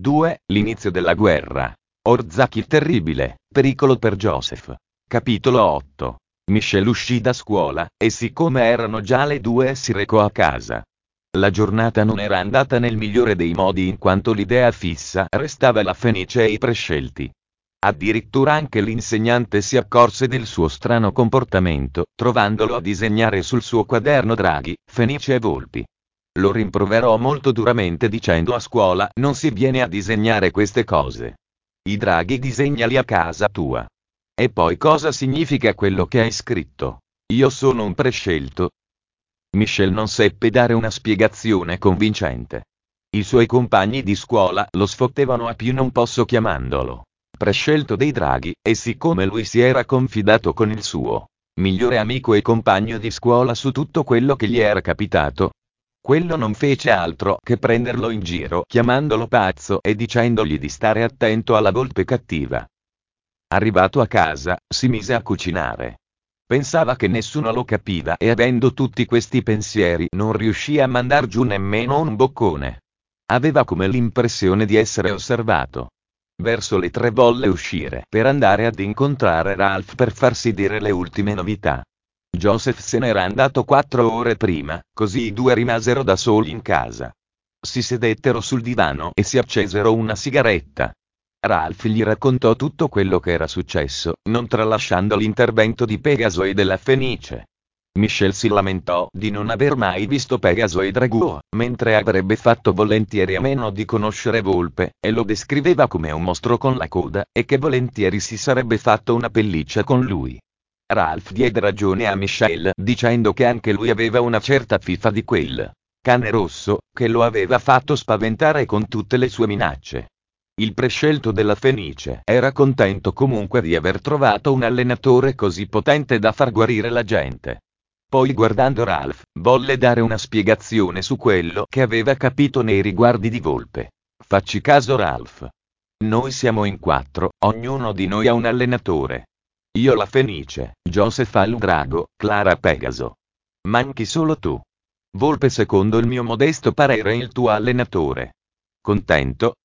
2. L'inizio della guerra. Orzak il terribile, pericolo per Joseph. Capitolo 8. Michelle uscì da scuola, e siccome erano già le 2 si recò a casa. La giornata non era andata nel migliore dei modi in quanto l'idea fissa restava la Fenice e i prescelti. Addirittura anche l'insegnante si accorse del suo strano comportamento, trovandolo a disegnare sul suo quaderno draghi, fenice e volpi. Lo rimproverò molto duramente dicendo: a scuola non si viene a disegnare queste cose. I draghi disegnali a casa tua. E poi cosa significa quello che hai scritto? Io sono un prescelto? Michelle non seppe dare una spiegazione convincente. I suoi compagni di scuola lo sfottevano a più non posso chiamandolo prescelto dei draghi, e siccome lui si era confidato con il suo migliore amico e compagno di scuola su tutto quello che gli era capitato, quello non fece altro che prenderlo in giro chiamandolo pazzo e dicendogli di stare attento alla volpe cattiva. Arrivato a casa, si mise a cucinare. Pensava che nessuno lo capiva e avendo tutti questi pensieri non riuscì a mandar giù nemmeno un boccone. Aveva come l'impressione di essere osservato. Verso le 3 volle uscire per andare ad incontrare Ralph per farsi dire le ultime novità. Joseph se n'era andato 4 ore prima, così i due rimasero da soli in casa. Si sedettero sul divano e si accesero una sigaretta. Ralph gli raccontò tutto quello che era successo, non tralasciando l'intervento di Pegaso e della Fenice. Michelle si lamentò di non aver mai visto Pegaso e Draguo, mentre avrebbe fatto volentieri a meno di conoscere Volpe, e lo descriveva come un mostro con la coda, e che volentieri si sarebbe fatto una pelliccia con lui. Ralph diede ragione a Michelle dicendo che anche lui aveva una certa fifa di quel cane rosso, che lo aveva fatto spaventare con tutte le sue minacce. Il prescelto della Fenice era contento comunque di aver trovato un allenatore così potente da far guarire la gente. Poi guardando Ralph, volle dare una spiegazione su quello che aveva capito nei riguardi di Volpe. Facci caso Ralph. Noi siamo in 4, ognuno di noi ha un allenatore. Io la Fenice, Joseph al drago, Clara Pegaso. Manchi solo tu. Volpe secondo il mio modesto parere è il tuo allenatore. Contento?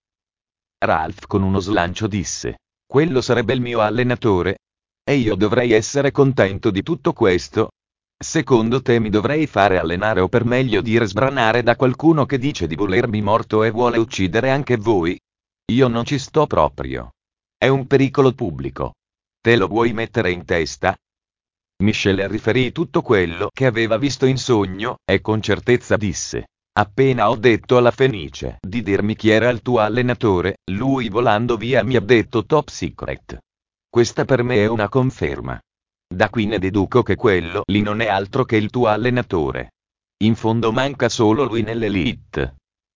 Ralph con uno slancio disse: quello sarebbe il mio allenatore? E io dovrei essere contento di tutto questo? Secondo te mi dovrei fare allenare o per meglio dire sbranare da qualcuno che dice di volermi morto e vuole uccidere anche voi? Io non ci sto proprio. È un pericolo pubblico. Te lo vuoi mettere in testa? Michelle riferì tutto quello che aveva visto in sogno, e con certezza disse: appena ho detto alla Fenice di dirmi chi era il tuo allenatore, lui volando via mi ha detto top secret. Questa per me è una conferma. Da qui ne deduco che quello lì non è altro che il tuo allenatore. In fondo manca solo lui nell'elite.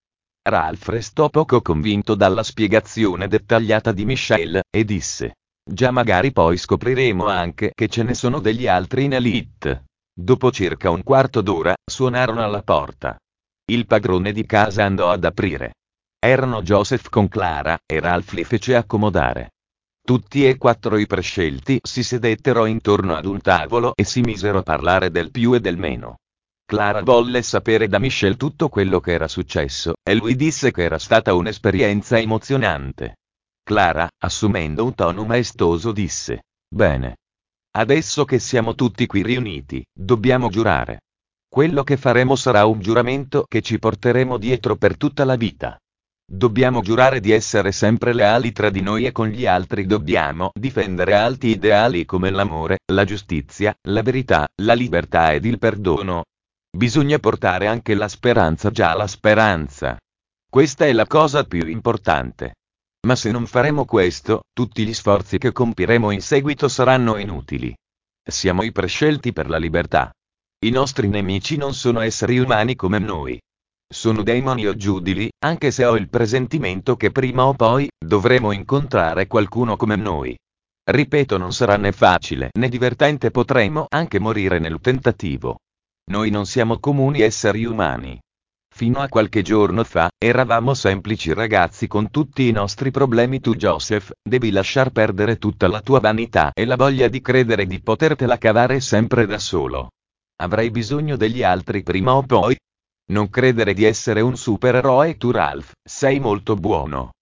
Ralph restò poco convinto dalla spiegazione dettagliata di Michelle, e disse: già magari poi scopriremo anche che ce ne sono degli altri in elite. Dopo circa un quarto d'ora, suonarono alla porta. Il padrone di casa andò ad aprire. Erano Joseph con Clara, e Ralph li fece accomodare. Tutti e 4 i prescelti si sedettero intorno ad un tavolo e si misero a parlare del più e del meno. Clara volle sapere da Michelle tutto quello che era successo, e lui disse che era stata un'esperienza emozionante. Clara, assumendo un tono maestoso, disse: bene. Adesso che siamo tutti qui riuniti, dobbiamo giurare. Quello che faremo sarà un giuramento che ci porteremo dietro per tutta la vita. Dobbiamo giurare di essere sempre leali tra di noi e con gli altri dobbiamo difendere alti ideali come l'amore, la giustizia, la verità, la libertà ed il perdono. Bisogna portare anche la speranza, già la speranza. Questa è la cosa più importante. Ma se non faremo questo, tutti gli sforzi che compiremo in seguito saranno inutili. Siamo i prescelti per la libertà. I nostri nemici non sono esseri umani come noi. Sono demoni o giudili, anche se ho il presentimento che prima o poi dovremo incontrare qualcuno come noi. Ripeto, non sarà né facile né divertente, potremo anche morire nel tentativo. Noi non siamo comuni esseri umani. Fino a qualche giorno fa, eravamo semplici ragazzi con tutti i nostri problemi. Tu, Joseph, devi lasciar perdere tutta la tua vanità e la voglia di credere di potertela cavare sempre da solo. Avrai bisogno degli altri prima o poi. Non credere di essere un supereroe. Tu, Ralph, sei molto buono.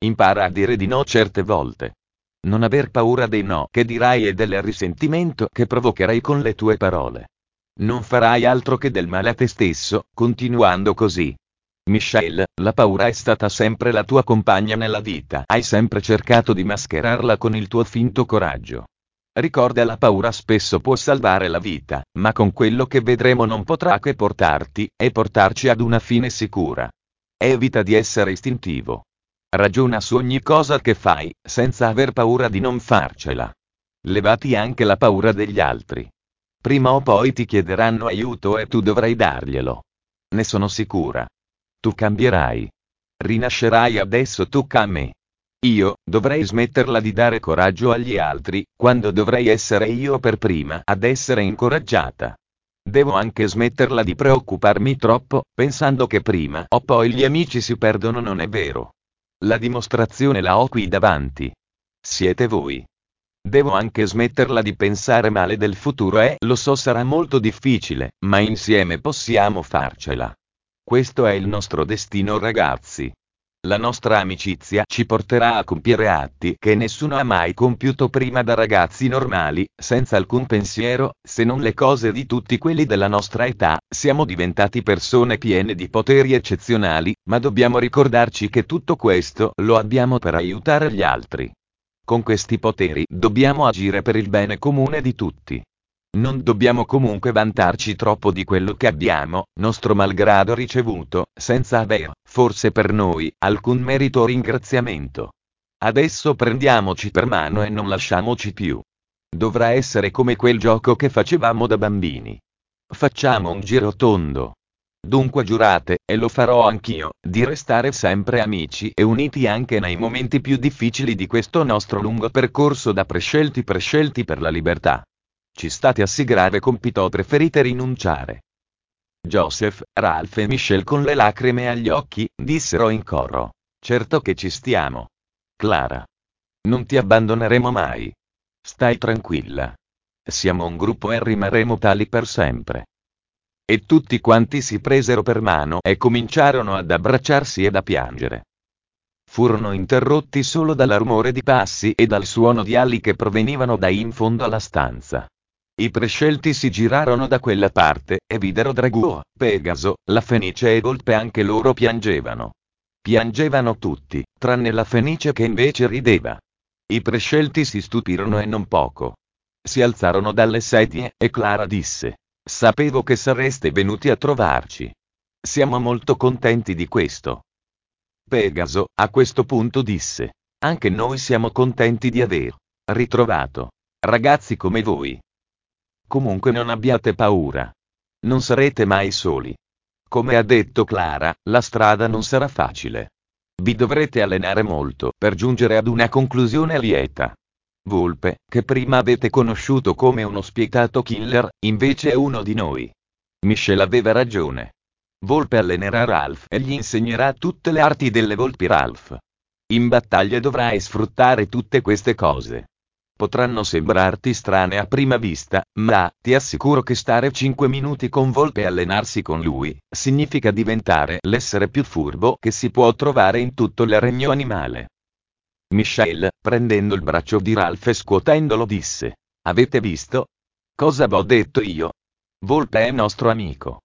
Impara a dire di no certe volte. Non aver paura dei no che dirai e del risentimento che provocherai con le tue parole. Non farai altro che del male a te stesso, continuando così. Michelle, la paura è stata sempre la tua compagna nella vita. Hai sempre cercato di mascherarla con il tuo finto coraggio. Ricorda, la paura spesso può salvare la vita, ma con quello che vedremo non potrà che portarti, e portarci ad una fine sicura. Evita di essere istintivo. Ragiona su ogni cosa che fai, senza aver paura di non farcela. Levati anche la paura degli altri. Prima o poi ti chiederanno aiuto e tu dovrai darglielo. Ne sono sicura. Tu cambierai. Rinascerai. Adesso tocca a me. Io dovrei smetterla di dare coraggio agli altri, quando dovrei essere io per prima ad essere incoraggiata. Devo anche smetterla di preoccuparmi troppo, pensando che prima o poi gli amici si perdono. Non è vero. La dimostrazione la ho qui davanti. Siete voi. Devo anche smetterla di pensare male del futuro e, lo so, sarà molto difficile, ma insieme possiamo farcela. Questo è il nostro destino, ragazzi. La nostra amicizia ci porterà a compiere atti che nessuno ha mai compiuto prima da ragazzi normali, senza alcun pensiero, se non le cose di tutti quelli della nostra età. Siamo diventati persone piene di poteri eccezionali, ma dobbiamo ricordarci che tutto questo lo abbiamo per aiutare gli altri. Con questi poteri dobbiamo agire per il bene comune di tutti. Non dobbiamo comunque vantarci troppo di quello che abbiamo, nostro malgrado, ricevuto, senza aver, forse per noi, alcun merito o ringraziamento. Adesso prendiamoci per mano e non lasciamoci più. Dovrà essere come quel gioco che facevamo da bambini. Facciamo un giro tondo. Dunque giurate, e lo farò anch'io, di restare sempre amici e uniti anche nei momenti più difficili di questo nostro lungo percorso da prescelti per la libertà. Ci state a sì grave compito, preferite rinunciare? Joseph, Ralph e Michelle, con le lacrime agli occhi, dissero in coro. Certo che ci stiamo. Clara. Non ti abbandoneremo mai. Stai tranquilla. Siamo un gruppo e rimarremo tali per sempre. E tutti quanti si presero per mano e cominciarono ad abbracciarsi ed a piangere. Furono interrotti solo dal rumore di passi e dal suono di ali che provenivano da in fondo alla stanza. I prescelti si girarono da quella parte, e videro Dragoo, Pegaso, la Fenice e Volpe. Anche loro piangevano. Piangevano tutti, tranne la Fenice che invece rideva. I prescelti si stupirono e non poco. Si alzarono dalle sedie, e Clara disse: «Sapevo che sareste venuti a trovarci. Siamo molto contenti di questo». Pegaso, a questo punto, disse: «Anche noi siamo contenti di aver ritrovato ragazzi come voi. Comunque non abbiate paura. Non sarete mai soli. Come ha detto Clara, la strada non sarà facile. Vi dovrete allenare molto per giungere ad una conclusione lieta. Volpe, che prima avete conosciuto come uno spietato killer, invece è uno di noi». Michelle aveva ragione. Volpe allenerà Ralph e gli insegnerà tutte le arti delle volpi. Ralph. In battaglia dovrai sfruttare tutte queste cose. Potranno sembrarti strane a prima vista, ma ti assicuro che stare 5 minuti con Volpe e allenarsi con lui significa diventare l'essere più furbo che si può trovare in tutto il regno animale. Michelle, prendendo il braccio di Ralph e scuotendolo, disse: «Avete visto? Cosa v'ho detto io? Volpe è nostro amico».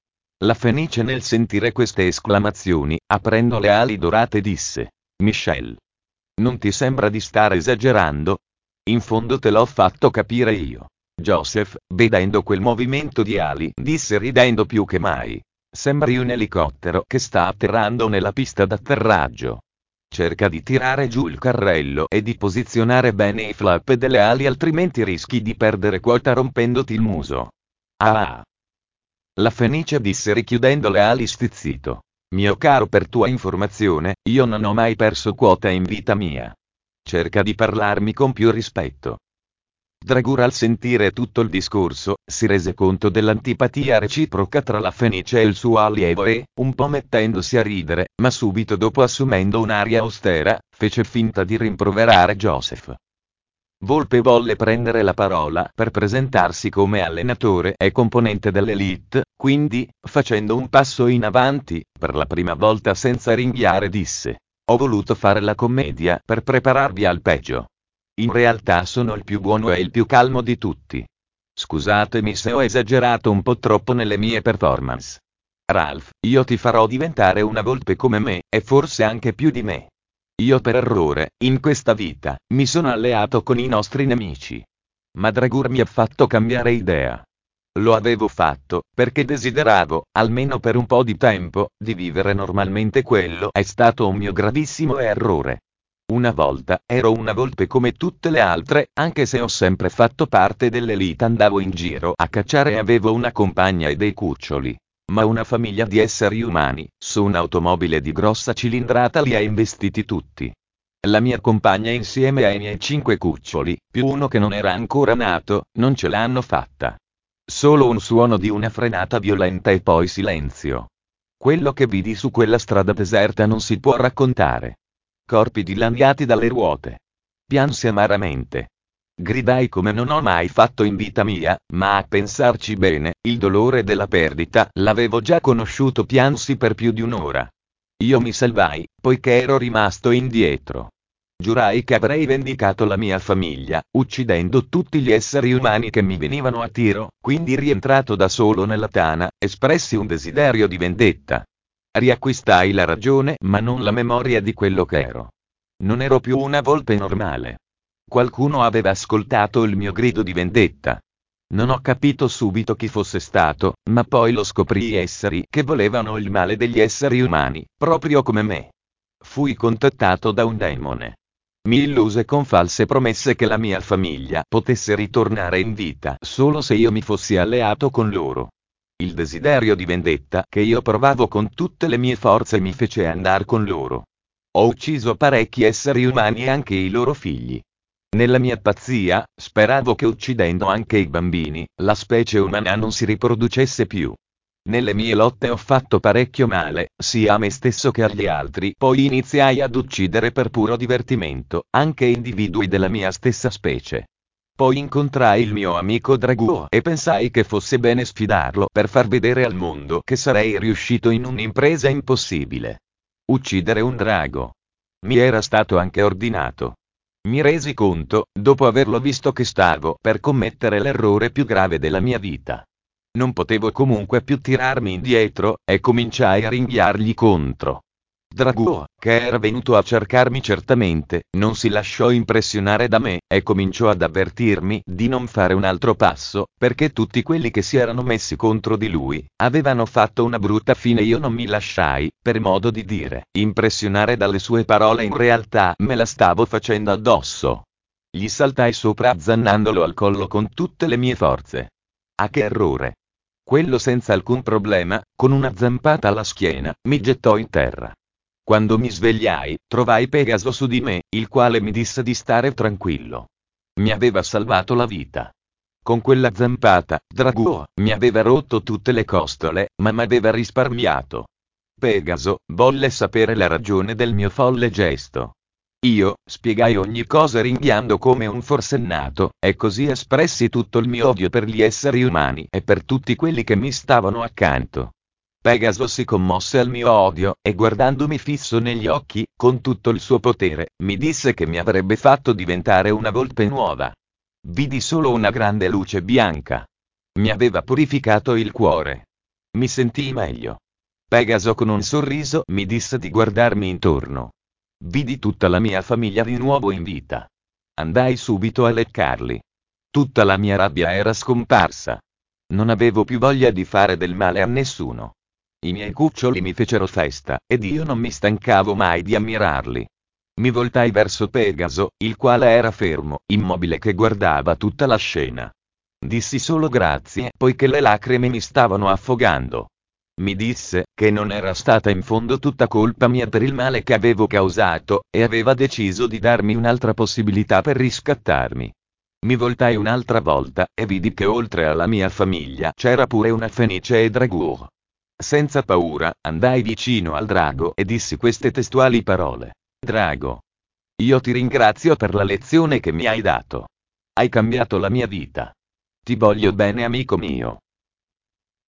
La Fenice, nel sentire queste esclamazioni, aprendo le ali dorate, disse: «Michelle, non ti sembra di stare esagerando? In fondo te l'ho fatto capire io». Joseph, vedendo quel movimento di ali, disse ridendo più che mai: «Sembri un elicottero che sta atterrando nella pista d'atterraggio. Cerca di tirare giù il carrello e di posizionare bene i flap delle ali, altrimenti rischi di perdere quota rompendoti il muso». «Ah!» La Fenice disse richiudendo le ali stizzito. «Mio caro, per tua informazione, io non ho mai perso quota in vita mia. Cerca di parlarmi con più rispetto». Dragoo, al sentire tutto il discorso, si rese conto dell'antipatia reciproca tra la Fenice e il suo allievo e, un po' mettendosi a ridere, ma subito dopo assumendo un'aria austera, fece finta di rimproverare Joseph. Volpe volle prendere la parola per presentarsi come allenatore e componente dell'Elite, quindi, facendo un passo in avanti, per la prima volta senza ringhiare, disse: Ho voluto fare la commedia per prepararvi al peggio. In realtà sono il più buono e il più calmo di tutti. Scusatemi se ho esagerato un po' troppo nelle mie performance. Ralph, io ti farò diventare una volpe come me, e forse anche più di me. Io per errore, in questa vita, mi sono alleato con i nostri nemici. Ma Dragur mi ha fatto cambiare idea. Lo avevo fatto, perché desideravo, almeno per un po' di tempo, di vivere normalmente. Quello è stato un mio gravissimo errore. Una volta, ero una volpe come tutte le altre, anche se ho sempre fatto parte dell'elite, andavo in giro a cacciare e avevo una compagna e dei cuccioli. Ma una famiglia di esseri umani, su un'automobile di grossa cilindrata, li ha investiti tutti. La mia compagna insieme ai miei 5 cuccioli, più uno che non era ancora nato, non ce l'hanno fatta. Solo un suono di una frenata violenta e poi silenzio. Quello che vidi su quella strada deserta non si può raccontare. Corpi dilaniati dalle ruote. Piansi amaramente. Gridai come non ho mai fatto in vita mia, ma a pensarci bene, il dolore della perdita l'avevo già conosciuto. Piansi per più di un'ora. Io mi salvai, poiché ero rimasto indietro. Giurai che avrei vendicato la mia famiglia, uccidendo tutti gli esseri umani che mi venivano a tiro, quindi rientrato da solo nella tana, espressi un desiderio di vendetta. Riacquistai la ragione, ma non la memoria di quello che ero. Non ero più una volpe normale. Qualcuno aveva ascoltato il mio grido di vendetta. Non ho capito subito chi fosse stato, ma poi lo scoprì: esseri che volevano il male degli esseri umani, proprio come me. Fui contattato da un demone. Mi illuse con false promesse che la mia famiglia potesse ritornare in vita solo se io mi fossi alleato con loro. Il desiderio di vendetta che io provavo con tutte le mie forze mi fece andare con loro. Ho ucciso parecchi esseri umani e anche i loro figli. Nella mia pazzia, speravo che uccidendo anche i bambini, la specie umana non si riproducesse più. Nelle mie lotte ho fatto parecchio male, sia a me stesso che agli altri. Poi iniziai ad uccidere per puro divertimento, anche individui della mia stessa specie. Poi incontrai il mio amico Draguo e pensai che fosse bene sfidarlo per far vedere al mondo che sarei riuscito in un'impresa impossibile. Uccidere un drago. Mi era stato anche ordinato. Mi resi conto, dopo averlo visto, che stavo per commettere l'errore più grave della mia vita. Non potevo comunque più tirarmi indietro, e cominciai a ringhiargli contro. Draguo, che era venuto a cercarmi certamente, non si lasciò impressionare da me, e cominciò ad avvertirmi di non fare un altro passo, perché tutti quelli che si erano messi contro di lui, avevano fatto una brutta fine. Io non mi lasciai, per modo di dire, impressionare dalle sue parole. In realtà me la stavo facendo addosso. Gli saltai sopra azzannandolo al collo con tutte le mie forze. Ah, che errore! Quello senza alcun problema, con una zampata alla schiena, mi gettò in terra. Quando mi svegliai, trovai Pegaso su di me, il quale mi disse di stare tranquillo. Mi aveva salvato la vita. Con quella zampata, Draguo mi aveva rotto tutte le costole, ma m'aveva risparmiato. Pegaso volle sapere la ragione del mio folle gesto. Io spiegai ogni cosa ringhiando come un forsennato, e così espressi tutto il mio odio per gli esseri umani e per tutti quelli che mi stavano accanto. Pegaso si commosse al mio odio, e guardandomi fisso negli occhi, con tutto il suo potere, mi disse che mi avrebbe fatto diventare una volpe nuova. Vidi solo una grande luce bianca. Mi aveva purificato il cuore. Mi sentii meglio. Pegaso con un sorriso mi disse di guardarmi intorno. Vidi tutta la mia famiglia di nuovo in vita. Andai subito a leccarli. Tutta la mia rabbia era scomparsa. Non avevo più voglia di fare del male a nessuno. I miei cuccioli mi fecero festa, ed io non mi stancavo mai di ammirarli. Mi voltai verso Pegaso, il quale era fermo, immobile, che guardava tutta la scena. Dissi solo grazie, poiché le lacrime mi stavano affogando. Mi disse che non era stata in fondo tutta colpa mia per il male che avevo causato, e aveva deciso di darmi un'altra possibilità per riscattarmi. Mi voltai un'altra volta, e vidi che oltre alla mia famiglia c'era pure una Fenice e Draguo. Senza paura, andai vicino al drago e dissi queste testuali parole. Drago, io ti ringrazio per la lezione che mi hai dato. Hai cambiato la mia vita. Ti voglio bene, amico mio.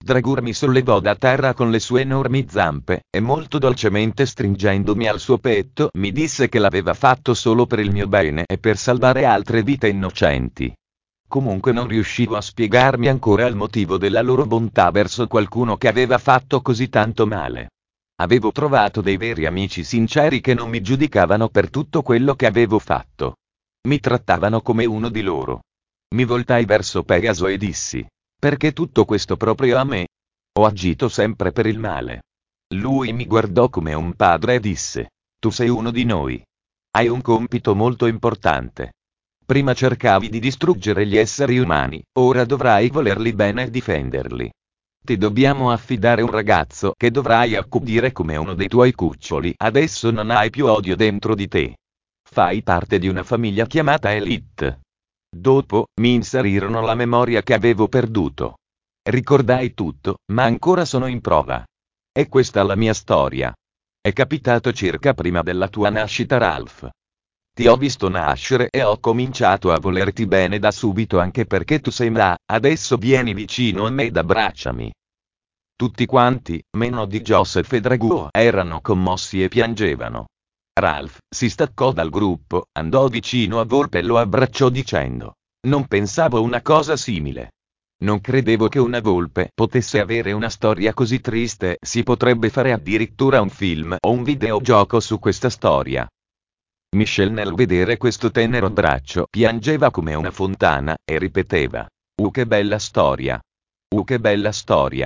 Dragur mi sollevò da terra con le sue enormi zampe, e molto dolcemente stringendomi al suo petto mi disse che l'aveva fatto solo per il mio bene e per salvare altre vite innocenti. Comunque non riuscivo a spiegarmi ancora il motivo della loro bontà verso qualcuno che aveva fatto così tanto male. Avevo trovato dei veri amici sinceri che non mi giudicavano per tutto quello che avevo fatto. Mi trattavano come uno di loro. Mi voltai verso Pegaso e dissi: perché tutto questo proprio a me? Ho agito sempre per il male. Lui mi guardò come un padre e disse: tu sei uno di noi. Hai un compito molto importante. Prima cercavi di distruggere gli esseri umani, ora dovrai volerli bene e difenderli. Ti dobbiamo affidare un ragazzo che dovrai accudire come uno dei tuoi cuccioli. Adesso non hai più odio dentro di te. Fai parte di una famiglia chiamata Elite. Dopo, mi inserirono la memoria che avevo perduto. Ricordai tutto, ma ancora sono in prova. E questa la mia storia. È capitato circa prima della tua nascita, Ralph. Ti ho visto nascere e ho cominciato a volerti bene da subito, anche perché tu sei là. Adesso vieni vicino a me ed abbracciami. Tutti quanti, meno di Joseph e Drago, erano commossi e piangevano. Ralph si staccò dal gruppo, andò vicino a Volpe e lo abbracciò dicendo: non pensavo una cosa simile. Non credevo che una volpe potesse avere una storia così triste. Si potrebbe fare addirittura un film o un videogioco su questa storia. Michelle, nel vedere questo tenero abbraccio, piangeva come una fontana, e ripeteva: che bella storia! Che bella storia!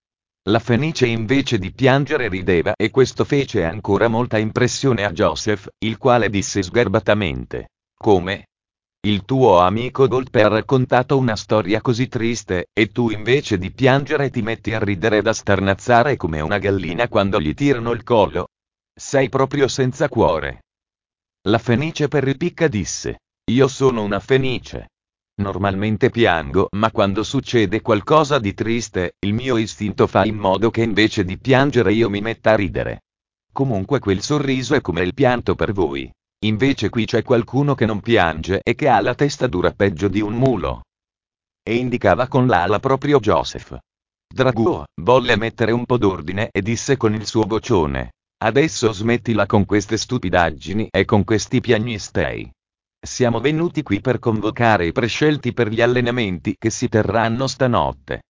La Fenice invece di piangere rideva, e questo fece ancora molta impressione a Joseph, il quale disse sgarbatamente: come? Il tuo amico Volpe ha raccontato una storia così triste, e tu invece di piangere ti metti a ridere da starnazzare come una gallina quando gli tirano il collo? Sei proprio senza cuore. La Fenice per ripicca disse: io sono una Fenice. Normalmente piango, ma quando succede qualcosa di triste, il mio istinto fa in modo che invece di piangere io mi metta a ridere. Comunque quel sorriso è come il pianto per voi. Invece qui c'è qualcuno che non piange e che ha la testa dura peggio di un mulo. E indicava con l'ala proprio Joseph. Drago volle mettere un po' d'ordine e disse con il suo vocione: adesso smettila con queste stupidaggini e con questi piagnistei. Siamo venuti qui per convocare i prescelti per gli allenamenti che si terranno stanotte.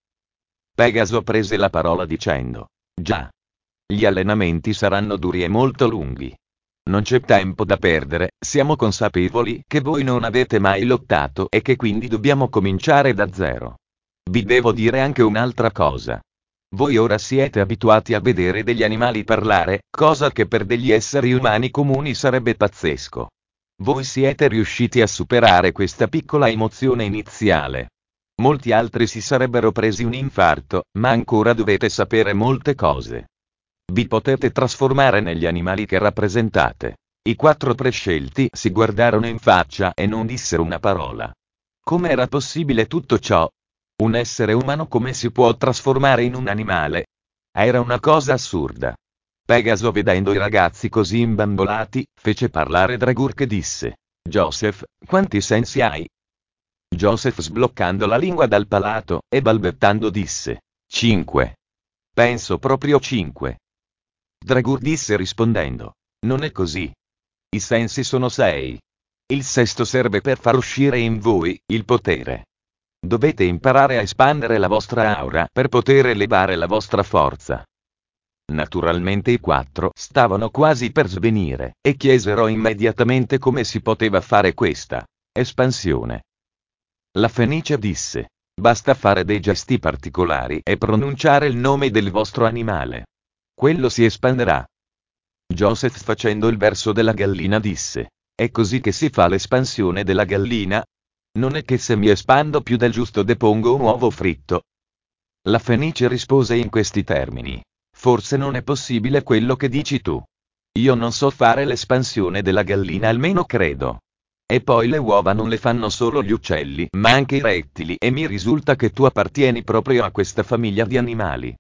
Pegaso prese la parola dicendo: già. Gli allenamenti saranno duri e molto lunghi. Non c'è tempo da perdere, siamo consapevoli che voi non avete mai lottato e che quindi dobbiamo cominciare da zero. Vi devo dire anche un'altra cosa. Voi ora siete abituati a vedere degli animali parlare, cosa che per degli esseri umani comuni sarebbe pazzesco. Voi siete riusciti a superare questa piccola emozione iniziale. Molti altri si sarebbero presi un infarto, ma ancora dovete sapere molte cose. Vi potete trasformare negli animali che rappresentate. I 4 prescelti si guardarono in faccia e non dissero una parola. Com'era possibile tutto ciò? Un essere umano come si può trasformare in un animale? Era una cosa assurda. Pegaso, vedendo i ragazzi così imbambolati, fece parlare Dragur che disse: Joseph, quanti sensi hai? Joseph, sbloccando la lingua dal palato e balbettando, disse: 5. Penso proprio 5. Dragur disse rispondendo: non è così. I sensi sono 6. Il sesto serve per far uscire in voi il potere. Dovete imparare a espandere la vostra aura per poter elevare la vostra forza. Naturalmente i 4 stavano quasi per svenire, e chiesero immediatamente come si poteva fare questa espansione. La Fenice disse: basta fare dei gesti particolari e pronunciare il nome del vostro animale. Quello si espanderà. Joseph, facendo il verso della gallina, disse: è così che si fa l'espansione della gallina? Non è che se mi espando più del giusto depongo un uovo fritto? La Fenice rispose in questi termini: forse non è possibile quello che dici tu. Io non so fare l'espansione della gallina, almeno credo. E poi le uova non le fanno solo gli uccelli, ma anche i rettili, e mi risulta che tu appartieni proprio a questa famiglia di animali.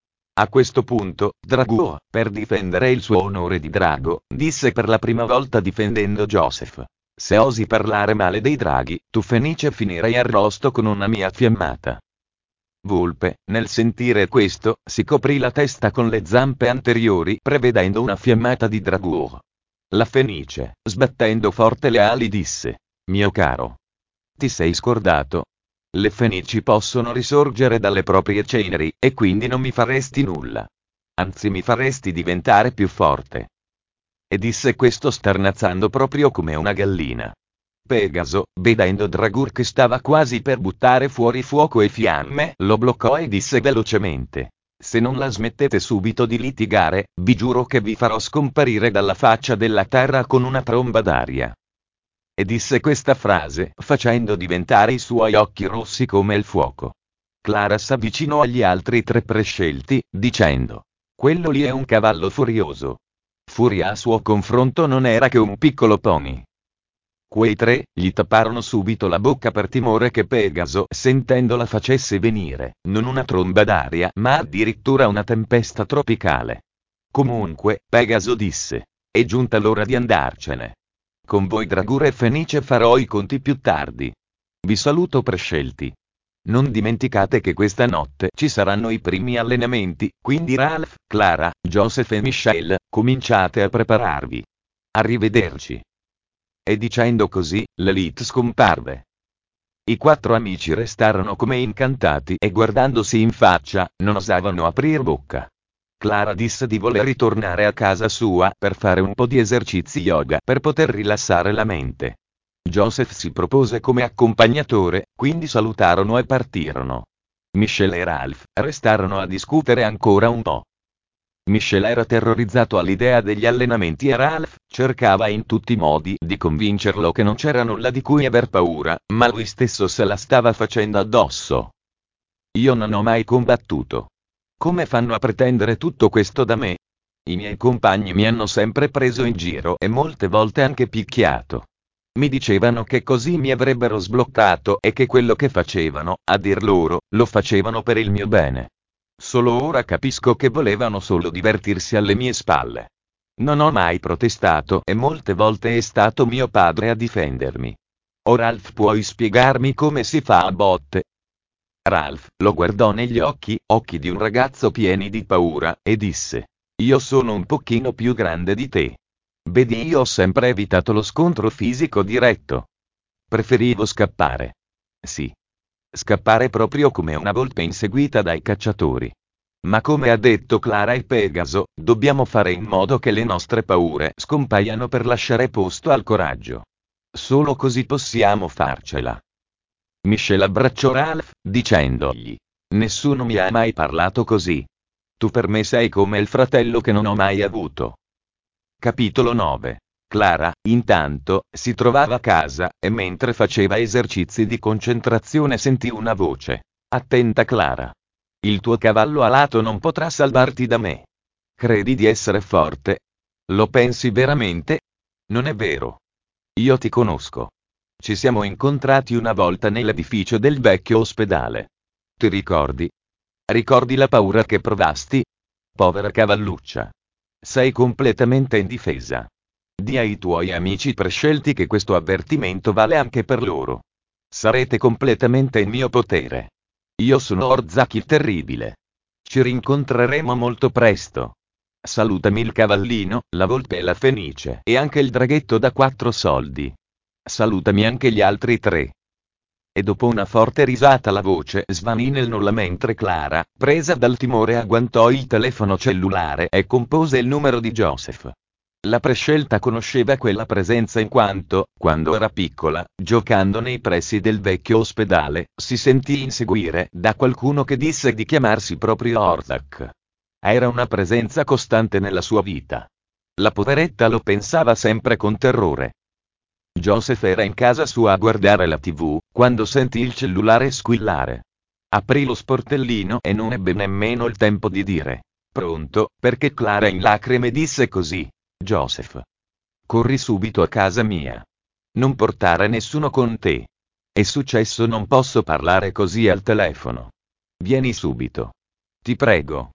A questo punto, Drago, per difendere il suo onore di drago, disse per la prima volta difendendo Joseph: se osi parlare male dei draghi, tu Fenice finirai arrosto con una mia fiammata. Volpe, nel sentire questo, si coprì la testa con le zampe anteriori prevedendo una fiammata di Dragur. La Fenice, sbattendo forte le ali, disse: «Mio caro, ti sei scordato? Le Fenici possono risorgere dalle proprie ceneri, e quindi non mi faresti nulla. Anzi, mi faresti diventare più forte». E disse questo starnazzando proprio come una gallina. Pegaso, vedendo Dragur che stava quasi per buttare fuori fuoco e fiamme, lo bloccò e disse velocemente: «Se non la smettete subito di litigare, vi giuro che vi farò scomparire dalla faccia della terra con una tromba d'aria». E disse questa frase, facendo diventare i suoi occhi rossi come il fuoco. Clara s'avvicinò agli altri tre prescelti, dicendo: «Quello lì è un cavallo furioso». Furia a suo confronto non era che un piccolo pony. Quei tre gli tapparono subito la bocca per timore che Pegaso, sentendola, facesse venire, non una tromba d'aria, ma addirittura una tempesta tropicale. Comunque, Pegaso disse: «È giunta l'ora di andarcene. Con voi Dragur e Fenice farò i conti più tardi. Vi saluto prescelti. Non dimenticate che questa notte ci saranno i primi allenamenti, quindi Ralph, Clara, Joseph e Michelle, cominciate a prepararvi. Arrivederci». E dicendo così, l'Elite scomparve. I quattro amici restarono come incantati e guardandosi in faccia, non osavano aprir bocca. Clara disse di voler ritornare a casa sua per fare un po' di esercizi yoga per poter rilassare la mente. Joseph si propose come accompagnatore, quindi salutarono e partirono. Michelle e Ralph restarono a discutere ancora un po'. Michelle era terrorizzato all'idea degli allenamenti e Ralph cercava in tutti i modi di convincerlo che non c'era nulla di cui aver paura, ma lui stesso se la stava facendo addosso. «Io non ho mai combattuto. Come fanno a pretendere tutto questo da me? I miei compagni mi hanno sempre preso in giro e molte volte anche picchiato. Mi dicevano che così mi avrebbero sbloccato e che quello che facevano, a dir loro, lo facevano per il mio bene. Solo ora capisco che volevano solo divertirsi alle mie spalle. Non ho mai protestato e molte volte è stato mio padre a difendermi. O Ralph, puoi spiegarmi come si fa a botte?» Ralph lo guardò negli occhi di un ragazzo pieni di paura, e disse: «Io sono un pochino più grande di te. Vedi, io ho sempre evitato lo scontro fisico diretto. Preferivo scappare. Sì. Scappare proprio come una volpe inseguita dai cacciatori. Ma come ha detto Clara e Pegaso, dobbiamo fare in modo che le nostre paure scompaiano per lasciare posto al coraggio. Solo così possiamo farcela». Michelle abbracciò Ralph, dicendogli: «Nessuno mi ha mai parlato così. Tu per me sei come il fratello che non ho mai avuto». Capitolo 9. Clara, intanto, si trovava a casa, e mentre faceva esercizi di concentrazione sentì una voce. «Attenta Clara. Il tuo cavallo alato non potrà salvarti da me. Credi di essere forte? Lo pensi veramente? Non è vero. Io ti conosco. Ci siamo incontrati una volta nell'edificio del vecchio ospedale. Ti ricordi? Ricordi la paura che provasti? Povera cavalluccia. Sei completamente indifesa. Di ai tuoi amici prescelti che questo avvertimento vale anche per loro. Sarete completamente in mio potere. Io sono Orzak il Terribile. Ci rincontreremo molto presto. Salutami il cavallino, la volpe e la fenice, e anche il draghetto da 4 soldi. Salutami anche gli altri 3. E dopo una forte risata la voce svanì nel nulla mentre Clara, presa dal timore, agguantò il telefono cellulare e compose il numero di Joseph. La prescelta conosceva quella presenza in quanto, quando era piccola, giocando nei pressi del vecchio ospedale, si sentì inseguire da qualcuno che disse di chiamarsi proprio Orzak. Era una presenza costante nella sua vita. La poveretta lo pensava sempre con terrore. Joseph era in casa sua a guardare la TV, quando sentì il cellulare squillare. Aprì lo sportellino e non ebbe nemmeno il tempo di dire «Pronto?», perché Clara in lacrime disse così: «Joseph, corri subito a casa mia. Non portare nessuno con te. È successo, non posso parlare così al telefono. Vieni subito. Ti prego».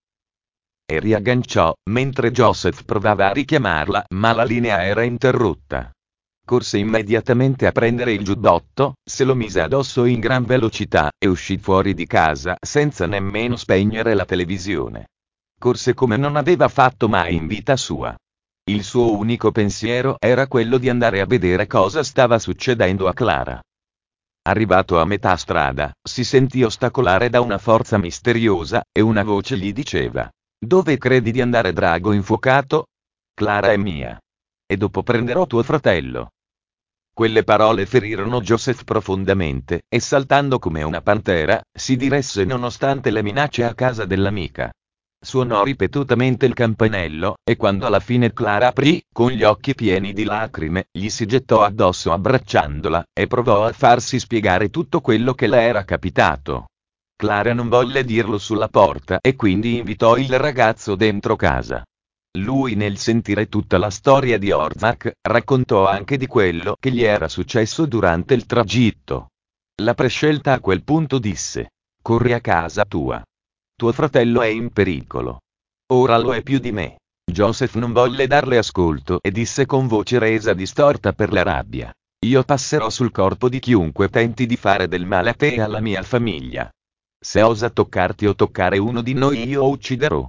E riagganciò, mentre Joseph provava a richiamarla, ma la linea era interrotta. Corse immediatamente a prendere il giubbotto, se lo mise addosso in gran velocità, e uscì fuori di casa senza nemmeno spegnere la televisione. Corse come non aveva fatto mai in vita sua. Il suo unico pensiero era quello di andare a vedere cosa stava succedendo a Clara. Arrivato a metà strada, si sentì ostacolare da una forza misteriosa, e una voce gli diceva: «Dove credi di andare, drago infuocato? Clara è mia. E dopo prenderò tuo fratello». Quelle parole ferirono Joseph profondamente, e saltando come una pantera, si diresse nonostante le minacce a casa dell'amica. Suonò ripetutamente il campanello, e quando alla fine Clara aprì, con gli occhi pieni di lacrime, gli si gettò addosso abbracciandola, e provò a farsi spiegare tutto quello che le era capitato. Clara non volle dirlo sulla porta, e quindi invitò il ragazzo dentro casa. Lui, nel sentire tutta la storia di Orzak, raccontò anche di quello che gli era successo durante il tragitto. La prescelta a quel punto disse: «Corri a casa tua. Tuo fratello è in pericolo. Ora lo è più di me». Joseph non volle darle ascolto e disse con voce resa distorta per la rabbia: «Io passerò sul corpo di chiunque tenti di fare del male a te e alla mia famiglia. Se osa toccarti o toccare uno di noi, io ucciderò».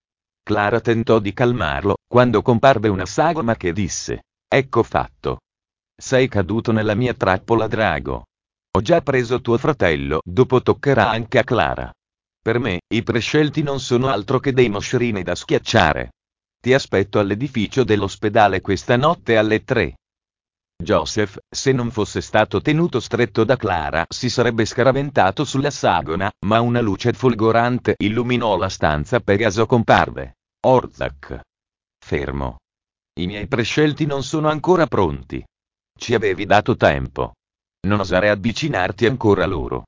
Clara tentò di calmarlo, quando comparve una sagoma che disse: «Ecco fatto. Sei caduto nella mia trappola, drago. Ho già preso tuo fratello, dopo toccherà anche a Clara. Per me, i prescelti non sono altro che dei moscerini da schiacciare. Ti aspetto all'edificio dell'ospedale questa notte alle 3. Joseph, se non fosse stato tenuto stretto da Clara, si sarebbe scaraventato sulla sagoma, ma una luce folgorante illuminò la stanza. Pegaso comparve. «Orzak. Fermo. I miei prescelti non sono ancora pronti. Ci avevi dato tempo. Non osare avvicinarti ancora loro».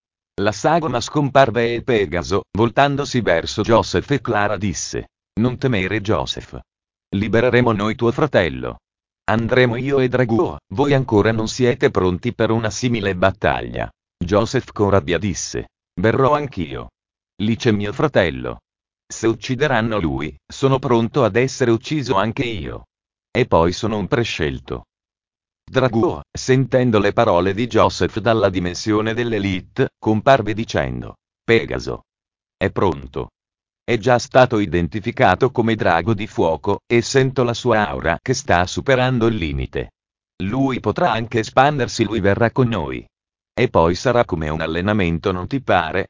La sagoma scomparve e Pegaso, voltandosi verso Joseph e Clara, disse: «Non temere, Joseph. Libereremo noi tuo fratello. Andremo io e Drago, voi ancora non siete pronti per una simile battaglia». Joseph con rabbia disse: «Verrò anch'io. Lì c'è mio fratello. Se uccideranno lui, sono pronto ad essere ucciso anche io. E poi sono un prescelto». Drago, sentendo le parole di Joseph dalla dimensione dell'Elite, comparve dicendo: «Pegaso è pronto. È già stato identificato come drago di fuoco, e sento la sua aura che sta superando il limite. Lui potrà anche espandersi, lui verrà con noi. E poi sarà come un allenamento, non ti pare?»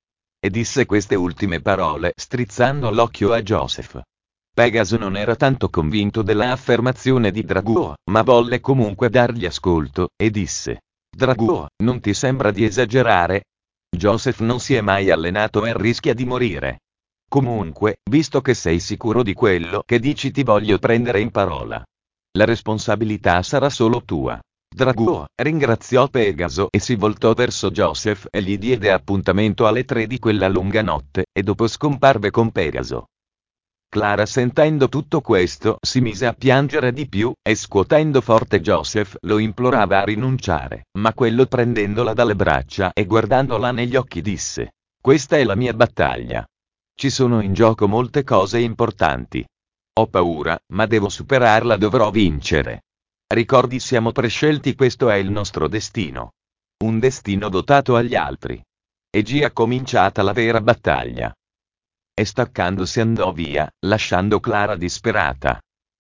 E disse queste ultime parole strizzando l'occhio a Joseph. Pegaso non era tanto convinto della affermazione di Drago, ma volle comunque dargli ascolto, e disse: «Drago, non ti sembra di esagerare? Joseph non si è mai allenato e rischia di morire. Comunque, visto che sei sicuro di quello che dici, ti voglio prendere in parola. La responsabilità sarà solo tua». Drago ringraziò Pegaso e si voltò verso Joseph e gli diede appuntamento alle 3 di quella lunga notte, e dopo scomparve con Pegaso. Clara, sentendo tutto questo, si mise a piangere di più, e scuotendo forte Joseph lo implorava a rinunciare, ma quello, prendendola dalle braccia e guardandola negli occhi, disse: «Questa è la mia battaglia. Ci sono in gioco molte cose importanti. Ho paura, ma devo superarla, dovrò vincere. Ricordi, siamo prescelti, questo è il nostro destino. Un destino dotato agli altri. E già cominciata la vera battaglia». E staccandosi andò via, lasciando Clara disperata.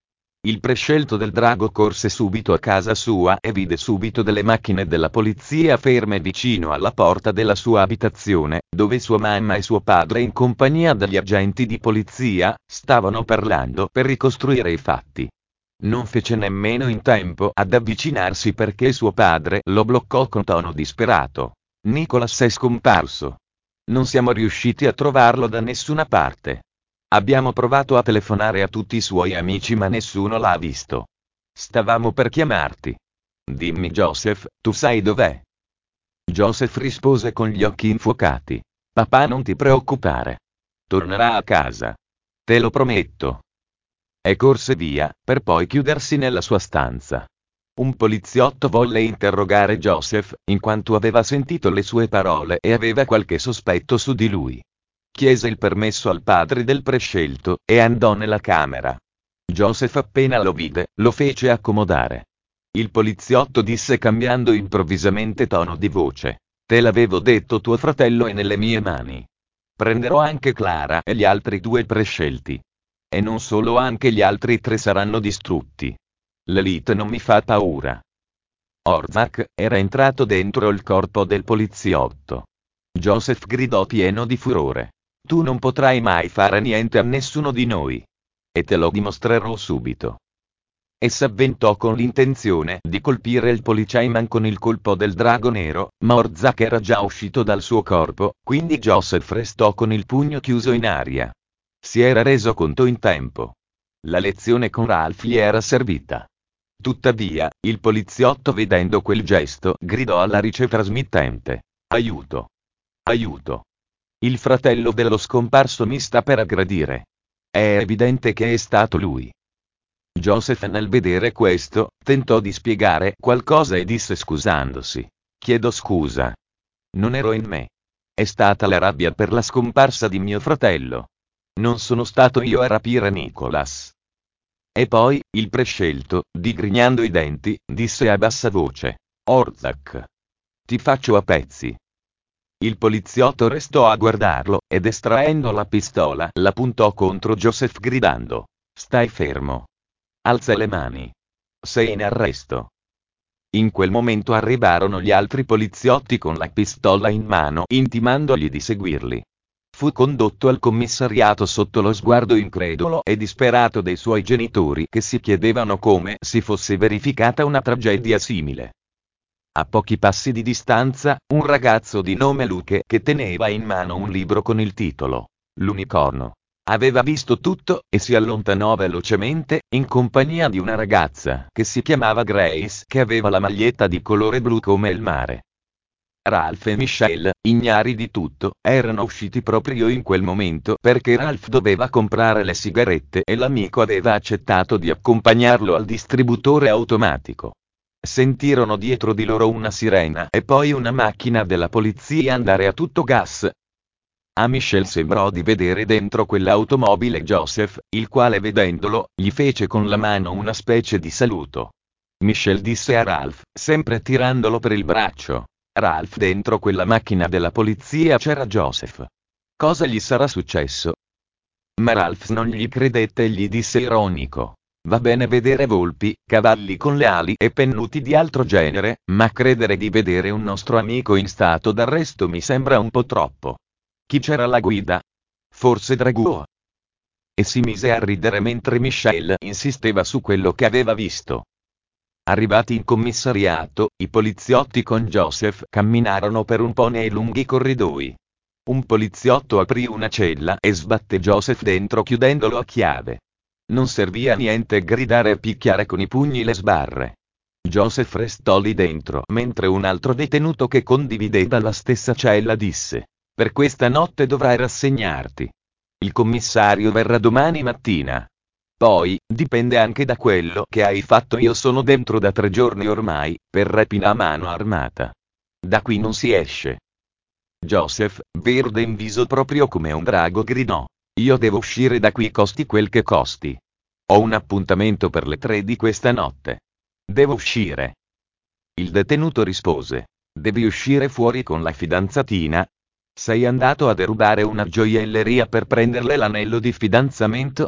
Il prescelto del drago corse subito a casa sua e vide subito delle macchine della polizia ferme vicino alla porta della sua abitazione, dove sua mamma e suo padre, in compagnia degli agenti di polizia, stavano parlando per ricostruire i fatti. Non fece nemmeno in tempo ad avvicinarsi perché suo padre lo bloccò con tono disperato: «Nicholas è scomparso. Non siamo riusciti a trovarlo da nessuna parte. Abbiamo provato a telefonare a tutti i suoi amici, ma nessuno l'ha visto. Stavamo per chiamarti. Dimmi, Joseph, tu sai dov'è?» Joseph rispose con gli occhi infuocati: «Papà, non ti preoccupare. Tornerà a casa. Te lo prometto». E corse via, per poi chiudersi nella sua stanza. Un poliziotto volle interrogare Joseph, in quanto aveva sentito le sue parole e aveva qualche sospetto su di lui. Chiese il permesso al padre del prescelto, e andò nella camera. Joseph, appena lo vide, lo fece accomodare. Il poliziotto disse cambiando improvvisamente tono di voce. Te l'avevo detto, tuo fratello è nelle mie mani. Prenderò anche Clara e gli altri 2 prescelti. E non solo, anche gli altri 3 saranno distrutti. L'Elite non mi fa paura. Orzak era entrato dentro il corpo del poliziotto. Joseph gridò pieno di furore. Tu non potrai mai fare niente a nessuno di noi. E te lo dimostrerò subito. E s'avventò con l'intenzione di colpire il policeman con il colpo del drago nero, ma Orzak era già uscito dal suo corpo, quindi Joseph restò con il pugno chiuso in aria. Si era reso conto in tempo. La lezione con Ralph gli era servita. Tuttavia, il poliziotto, vedendo quel gesto, gridò alla ricetrasmittente. Aiuto! Aiuto! Il fratello dello scomparso mi sta per aggredire. È evidente che è stato lui. Joseph, nel vedere questo, tentò di spiegare qualcosa e disse scusandosi. Chiedo scusa. Non ero in me. È stata la rabbia per la scomparsa di mio fratello. Non sono stato io a rapire Nicholas. E poi, il prescelto, digrignando i denti, disse a bassa voce. Orzak. Ti faccio a pezzi. Il poliziotto restò a guardarlo, ed estraendo la pistola, la puntò contro Joseph gridando. Stai fermo. Alza le mani. Sei in arresto. In quel momento arrivarono gli altri poliziotti con la pistola in mano, intimandogli di seguirli. Fu condotto al commissariato sotto lo sguardo incredulo e disperato dei suoi genitori, che si chiedevano come si fosse verificata una tragedia simile. A pochi passi di distanza, un ragazzo di nome Luke, che teneva in mano un libro con il titolo L'unicorno, aveva visto tutto, e si allontanò velocemente, in compagnia di una ragazza, che si chiamava Grace, che aveva la maglietta di colore blu come il mare. Ralph e Michelle, ignari di tutto, erano usciti proprio in quel momento perché Ralph doveva comprare le sigarette e l'amico aveva accettato di accompagnarlo al distributore automatico. Sentirono dietro di loro una sirena e poi una macchina della polizia andare a tutto gas. A Michelle sembrò di vedere dentro quell'automobile Joseph, il quale, vedendolo, gli fece con la mano una specie di saluto. Michelle disse a Ralph, sempre tirandolo per il braccio. Ralph, dentro quella macchina della polizia c'era Joseph. Cosa gli sarà successo? Ma Ralph non gli credette e gli disse ironico. Va bene vedere volpi, cavalli con le ali e pennuti di altro genere, ma credere di vedere un nostro amico in stato d'arresto mi sembra un po' troppo. Chi c'era alla guida? Forse Draguo? E si mise a ridere mentre Michelle insisteva su quello che aveva visto. Arrivati in commissariato, i poliziotti con Joseph camminarono per un po' nei lunghi corridoi. Un poliziotto aprì una cella e sbatté Joseph dentro chiudendolo a chiave. Non servì a niente gridare e picchiare con i pugni le sbarre. Joseph restò lì dentro mentre un altro detenuto che condivideva la stessa cella disse: per questa notte dovrai rassegnarti. Il commissario verrà domani mattina. Poi, dipende anche da quello che hai fatto. Io sono dentro da 3 giorni ormai, per rapina a mano armata. Da qui non si esce. Joseph, verde in viso proprio come un drago, gridò. Io devo uscire da qui costi quel che costi. Ho un appuntamento per le 3 di questa notte. Devo uscire. Il detenuto rispose. Devi uscire fuori con la fidanzatina? Sei andato a derubare una gioielleria per prenderle l'anello di fidanzamento?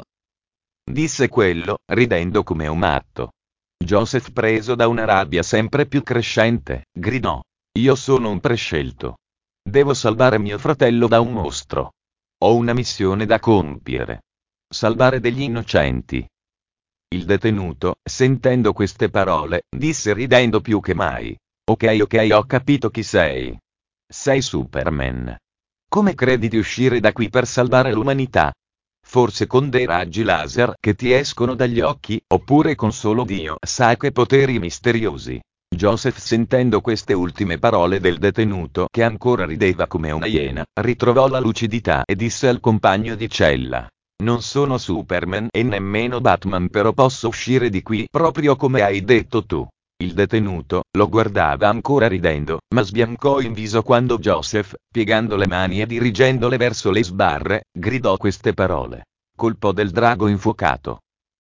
Disse quello, ridendo come un matto. Joseph, preso da una rabbia sempre più crescente, gridò. Io sono un prescelto. Devo salvare mio fratello da un mostro. Ho una missione da compiere. Salvare degli innocenti. Il detenuto, sentendo queste parole, disse ridendo più che mai. Ok, ho capito chi sei. Sei Superman. Come credi di uscire da qui per salvare l'umanità? Forse con dei raggi laser che ti escono dagli occhi, oppure con solo Dio sa che poteri misteriosi. Joseph, sentendo queste ultime parole del detenuto che ancora rideva come una iena, ritrovò la lucidità e disse al compagno di cella. Non sono Superman e nemmeno Batman, però posso uscire di qui proprio come hai detto tu. Il detenuto lo guardava ancora ridendo, ma sbiancò in viso quando Joseph, piegando le mani e dirigendole verso le sbarre, gridò queste parole. Colpo del drago infuocato.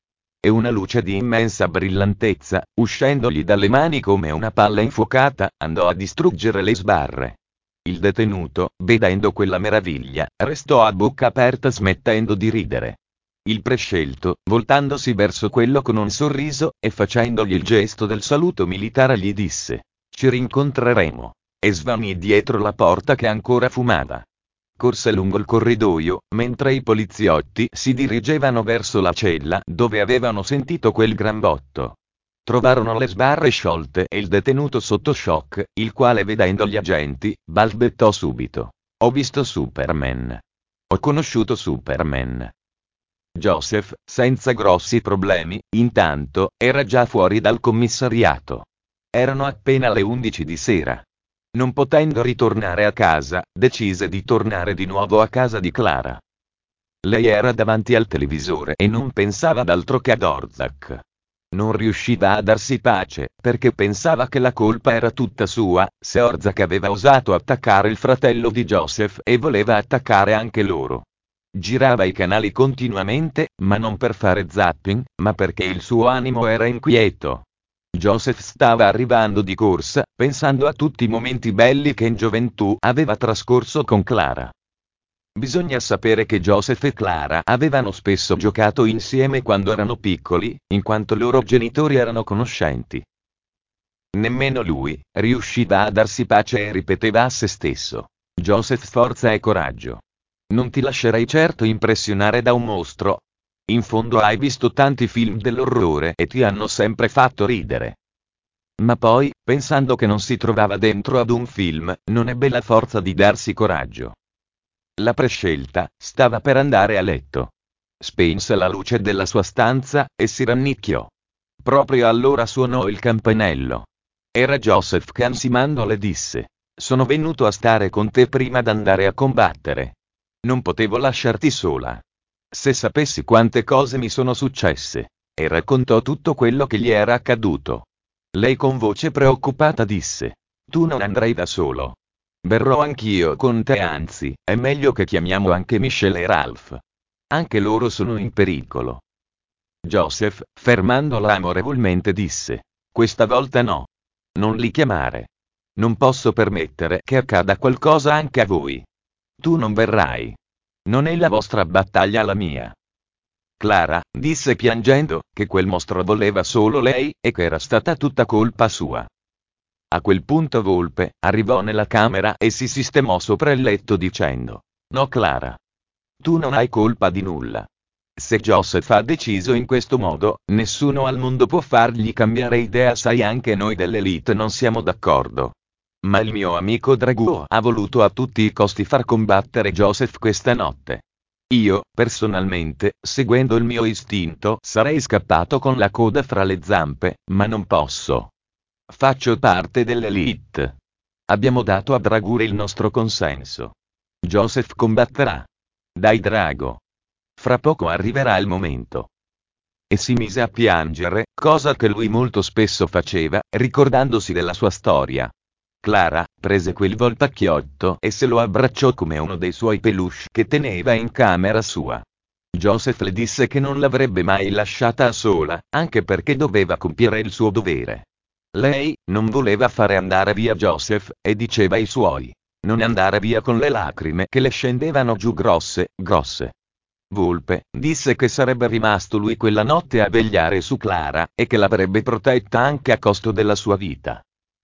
e una luce di immensa brillantezza, uscendogli dalle mani come una palla infuocata, andò a distruggere le sbarre. Il detenuto, vedendo quella meraviglia, restò a bocca aperta smettendo di ridere. Il prescelto, voltandosi verso quello con un sorriso, e facendogli il gesto del saluto militare gli disse: «Ci rincontreremo», e svanì dietro la porta che ancora fumava. Corse lungo il corridoio, mentre i poliziotti si dirigevano verso la cella dove avevano sentito quel gran botto. Trovarono le sbarre sciolte e il detenuto sotto shock, il quale vedendo gli agenti, balbettò subito: «Ho visto Superman. Ho conosciuto Superman». Joseph, senza grossi problemi, intanto, era già fuori dal commissariato. Erano appena le 11 di sera. Non potendo ritornare a casa, decise di tornare di nuovo a casa di Clara. Lei era davanti al televisore e non pensava ad altro che ad Orzak. Non riusciva a darsi pace, perché pensava che la colpa era tutta sua, se Orzak aveva osato attaccare il fratello di Joseph e voleva attaccare anche loro. Girava i canali continuamente, ma non per fare zapping, ma perché il suo animo era inquieto. Joseph stava arrivando di corsa, pensando a tutti i momenti belli che in gioventù aveva trascorso con Clara. Bisogna sapere che Joseph e Clara avevano spesso giocato insieme quando erano piccoli, in quanto i loro genitori erano conoscenti. Nemmeno lui riusciva a darsi pace e ripeteva a se stesso: «Joseph, forza e coraggio. Non ti lascerai certo impressionare da un mostro. In fondo hai visto tanti film dell'orrore e ti hanno sempre fatto ridere». Ma poi, pensando che non si trovava dentro ad un film, non ebbe la forza di darsi coraggio. La prescelta stava per andare a letto. Spense la luce della sua stanza e si rannicchiò. Proprio allora suonò il campanello. Era Joseph che ansimando le disse: «Sono venuto a stare con te prima d'andare a combattere. Non potevo lasciarti sola. Se sapessi quante cose mi sono successe». E raccontò tutto quello che gli era accaduto. Lei con voce preoccupata disse: «Tu non andrai da solo. Verrò anch'io con te, anzi, è meglio che chiamiamo anche Michelle e Ralph. Anche loro sono in pericolo». Joseph, fermandola amorevolmente, disse: «Questa volta no. Non li chiamare. Non posso permettere che accada qualcosa anche a voi. Tu non verrai. Non è la vostra battaglia la mia». Clara disse piangendo che quel mostro voleva solo lei, e che era stata tutta colpa sua. A quel punto Volpe arrivò nella camera e si sistemò sopra il letto dicendo: «No Clara. Tu non hai colpa di nulla. Se Joseph ha deciso in questo modo, nessuno al mondo può fargli cambiare idea, sai, anche noi dell'Elite non siamo d'accordo. Ma il mio amico Draguo ha voluto a tutti i costi far combattere Joseph questa notte. Io, personalmente, seguendo il mio istinto, sarei scappato con la coda fra le zampe, ma non posso. Faccio parte dell'Elite. Abbiamo dato a Dragur il nostro consenso. Joseph combatterà. Dai Drago. Fra poco arriverà il momento». E si mise a piangere, cosa che lui molto spesso faceva, ricordandosi della sua storia. Clara prese quel voltacchiotto e se lo abbracciò come uno dei suoi peluche che teneva in camera sua. Joseph le disse che non l'avrebbe mai lasciata sola, anche perché doveva compiere il suo dovere. Lei non voleva fare andare via Joseph, e diceva ai suoi: «Non andare via», con le lacrime che le scendevano giù grosse, grosse. Volpe disse che sarebbe rimasto lui quella notte a vegliare su Clara, e che l'avrebbe protetta anche a costo della sua vita.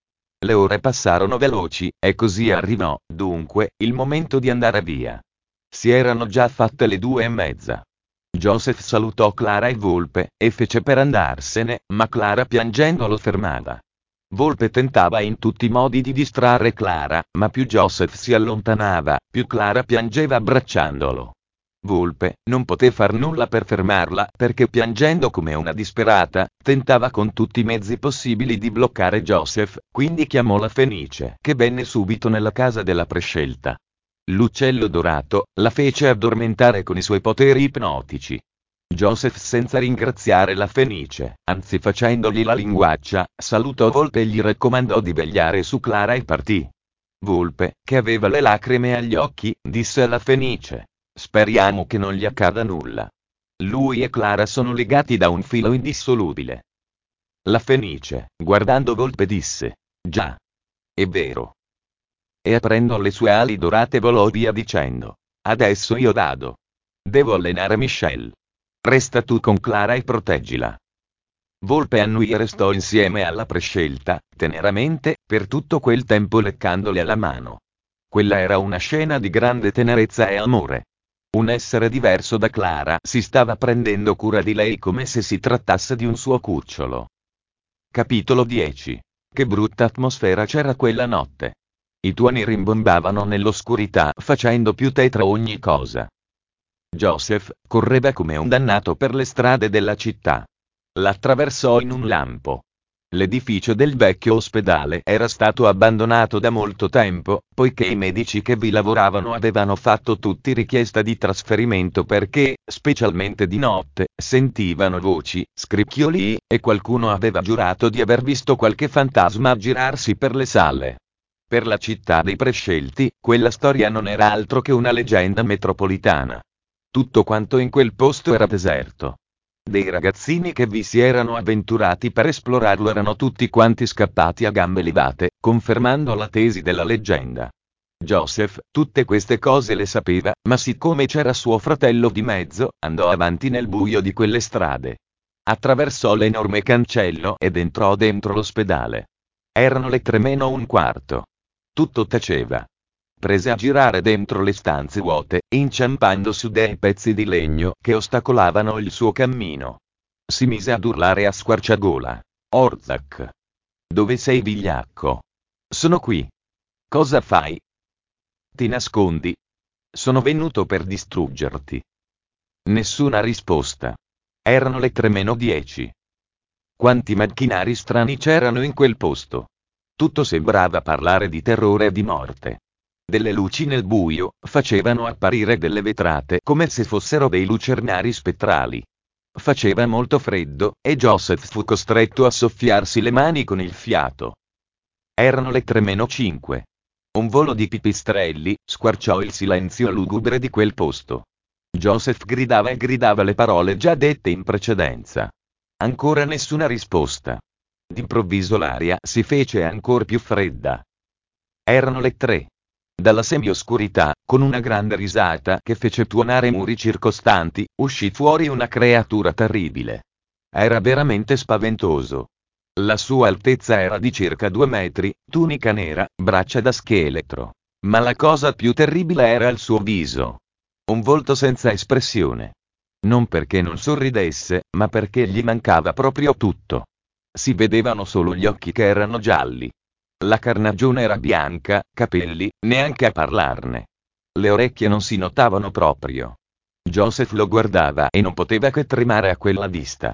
Le ore passarono veloci, e così arrivò, dunque, il momento di andare via. Si erano già fatte le 2:30. Joseph salutò Clara e Volpe, e fece per andarsene, ma Clara piangendo lo fermava. Volpe tentava in tutti i modi di distrarre Clara, ma più Joseph si allontanava, più Clara piangeva abbracciandolo. Volpe non poté far nulla per fermarla, perché piangendo come una disperata, tentava con tutti i mezzi possibili di bloccare Joseph, quindi chiamò la Fenice, che venne subito nella casa della prescelta. L'uccello dorato la fece addormentare con i suoi poteri ipnotici. Joseph, senza ringraziare la Fenice, anzi facendogli la linguaccia, salutò Volpe e gli raccomandò di vegliare su Clara e partì. Volpe, che aveva le lacrime agli occhi, disse alla Fenice: «Speriamo che non gli accada nulla». lui e Clara sono legati da un filo indissolubile. La Fenice, guardando Volpe, disse: già. È vero. E aprendo le sue ali dorate volò via dicendo: adesso io vado. Devo allenare Michelle. Resta tu con Clara e proteggila. Volpe annui e restò insieme alla prescelta, teneramente, per tutto quel tempo leccandole la mano. Quella era una scena di grande tenerezza e amore. Un essere diverso da Clara si stava prendendo cura di lei come se si trattasse di un suo cucciolo. Capitolo 10. Che brutta atmosfera c'era quella notte. I tuoni rimbombavano nell'oscurità facendo più tetra ogni cosa. Joseph correva come un dannato per le strade della città. L'attraversò in un lampo. L'edificio del vecchio ospedale era stato abbandonato da molto tempo, poiché i medici che vi lavoravano avevano fatto tutti richiesta di trasferimento perché, specialmente di notte, sentivano voci, scricchioli, e qualcuno aveva giurato di aver visto qualche fantasma aggirarsi per le sale. Per la città dei prescelti, quella storia non era altro che una leggenda metropolitana. Tutto quanto in quel posto era deserto. Dei ragazzini che vi si erano avventurati per esplorarlo erano tutti quanti scappati a gambe levate, confermando la tesi della leggenda. Joseph tutte queste cose le sapeva, ma siccome c'era suo fratello di mezzo, andò avanti nel buio di quelle strade. Attraversò l'enorme cancello ed entrò dentro l'ospedale. Erano le 3:45. Tutto taceva. Prese a girare dentro le stanze vuote, inciampando su dei pezzi di legno che ostacolavano il suo cammino. Si mise ad urlare a squarciagola: Orzak! Dove sei, vigliacco? Sono qui. Cosa fai? Ti nascondi? Sono venuto per distruggerti. Nessuna risposta. Erano le 3:10. Quanti macchinari strani c'erano in quel posto. Tutto sembrava parlare di terrore e di morte. Delle luci nel buio facevano apparire delle vetrate come se fossero dei lucernari spettrali. Faceva molto freddo, e Joseph fu costretto a soffiarsi le mani con il fiato. Erano le 3:05. Un volo di pipistrelli squarciò il silenzio lugubre di quel posto. Joseph gridava e gridava le parole già dette in precedenza. Ancora nessuna risposta. D'improvviso l'aria si fece ancor più fredda. Erano le 3. Dalla semioscurità, con una grande risata che fece tuonare i muri circostanti, uscì fuori una creatura terribile. Era veramente spaventoso. La sua altezza era di circa 2 metri, tunica nera, braccia da scheletro. Ma la cosa più terribile era il suo viso. Un volto senza espressione. Non perché non sorridesse, ma perché gli mancava proprio tutto. Si vedevano solo gli occhi che erano gialli. La carnagione era bianca, capelli, neanche a parlarne. Le orecchie non si notavano proprio. Joseph lo guardava e non poteva che tremare a quella vista.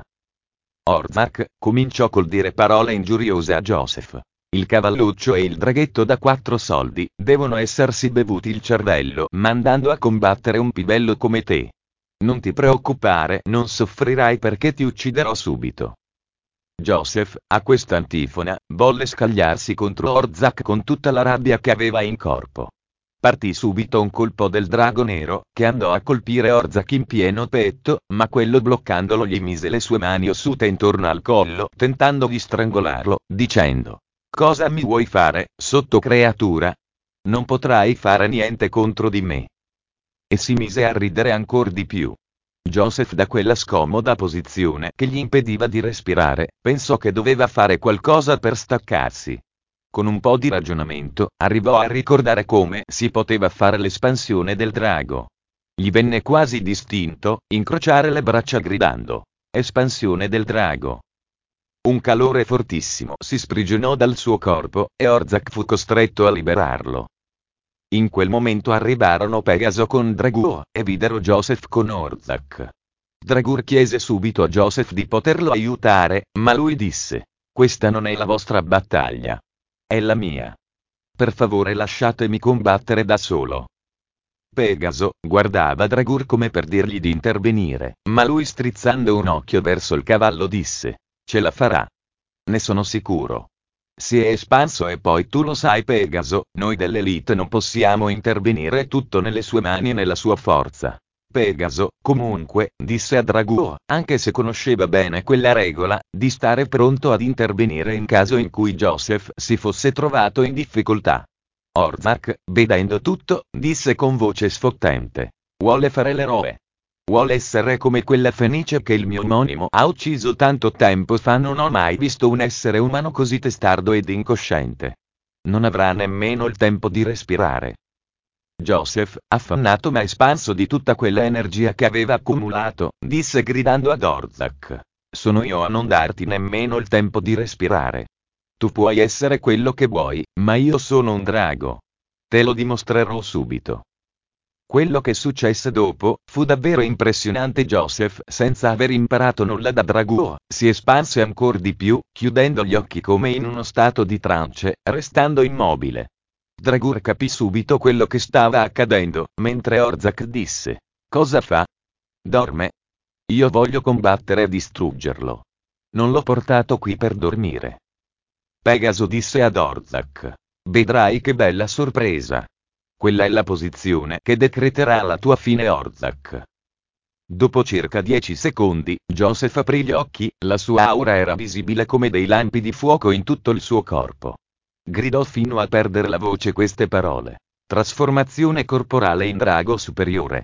Orzak cominciò col dire parole ingiuriose a Joseph. Il cavalluccio e il draghetto da 4 soldi devono essersi bevuti il cervello mandando a combattere un pivello come te. Non ti preoccupare, non soffrirai perché ti ucciderò subito. Joseph, a questa antifona, volle scagliarsi contro Orzak con tutta la rabbia che aveva in corpo. Partì subito un colpo del drago nero, che andò a colpire Orzak in pieno petto, ma quello bloccandolo gli mise le sue mani ossute intorno al collo, tentando di strangolarlo, dicendo: cosa mi vuoi fare, sottocreatura? Non potrai fare niente contro di me. E si mise a ridere ancor di più. Joseph, da quella scomoda posizione che gli impediva di respirare, pensò che doveva fare qualcosa per staccarsi. Con un po' di ragionamento, arrivò a ricordare come si poteva fare l'espansione del drago. Gli venne quasi d'istinto incrociare le braccia gridando: espansione del drago. Un calore fortissimo si sprigionò dal suo corpo, e Orzak fu costretto a liberarlo. In quel momento arrivarono Pegaso con Dragur, e videro Joseph con Orzak. Dragur chiese subito a Joseph di poterlo aiutare, ma lui disse: questa non è la vostra battaglia. È la mia. Per favore lasciatemi combattere da solo. Pegaso guardava Dragur come per dirgli di intervenire, ma lui, strizzando un occhio verso il cavallo, disse: ce la farà. Ne sono sicuro. Si è espanso e poi tu lo sai, Pegaso, noi dell'Elite non possiamo intervenire, è tutto nelle sue mani e nella sua forza. Pegaso, comunque, disse a Dragoo, anche se conosceva bene quella regola, di stare pronto ad intervenire in caso in cui Joseph si fosse trovato in difficoltà. Orzak, vedendo tutto, disse con voce sfottente. Vuole fare l'eroe. Vuole essere come quella fenice che il mio omonimo ha ucciso tanto tempo fa. Non ho mai visto un essere umano così testardo ed incosciente. Non avrà nemmeno il tempo di respirare. Joseph, affannato ma espanso di tutta quella energia che aveva accumulato, disse gridando ad Orzak. Sono io a non darti nemmeno il tempo di respirare. Tu puoi essere quello che vuoi, ma io sono un drago. Te lo dimostrerò subito. Quello che successe dopo, fu davvero impressionante. Joseph, senza aver imparato nulla da Dragoo, si espanse ancor di più, chiudendo gli occhi come in uno stato di trance, restando immobile. Dragoo capì subito quello che stava accadendo, mentre Orzak disse. Cosa fa? Dorme? Io voglio combattere e distruggerlo. Non l'ho portato qui per dormire. Pegaso disse ad Orzak. Vedrai che bella sorpresa. Quella è la posizione che decreterà la tua fine, Orzak. Dopo circa 10 secondi, Joseph aprì gli occhi, la sua aura era visibile come dei lampi di fuoco in tutto il suo corpo. Gridò fino a perdere la voce queste parole. Trasformazione corporale in drago superiore.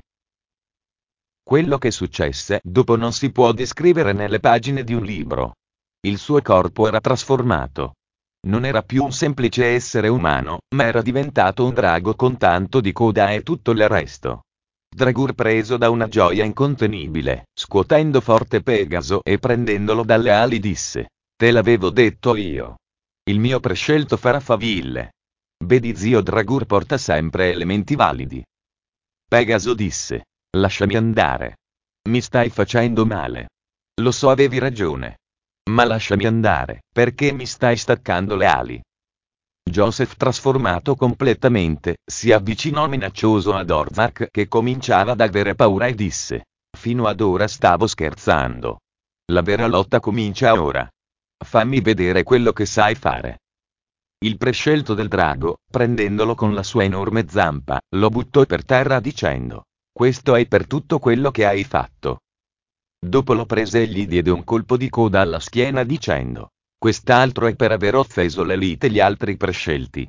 Quello che successe dopo non si può descrivere nelle pagine di un libro. Il suo corpo era trasformato. Non era più un semplice essere umano, ma era diventato un drago con tanto di coda e tutto il resto. Dragoo, preso da una gioia incontenibile, scuotendo forte Pegaso e prendendolo dalle ali, disse: Te l'avevo detto io. Il mio prescelto farà faville. Vedi, zio Dragoo porta sempre elementi validi. Pegaso disse: Lasciami andare. Mi stai facendo male. Lo so, avevi ragione. Ma lasciami andare, perché mi stai staccando le ali. Joseph, trasformato completamente, si avvicinò minaccioso ad Orzak, che cominciava ad avere paura, e disse: Fino ad ora stavo scherzando. La vera lotta comincia ora. Fammi vedere quello che sai fare. Il prescelto del drago, prendendolo con la sua enorme zampa, lo buttò per terra dicendo: Questo è per tutto quello che hai fatto. Dopo lo prese e gli diede un colpo di coda alla schiena dicendo: Quest'altro è per aver offeso l'elite e gli altri prescelti.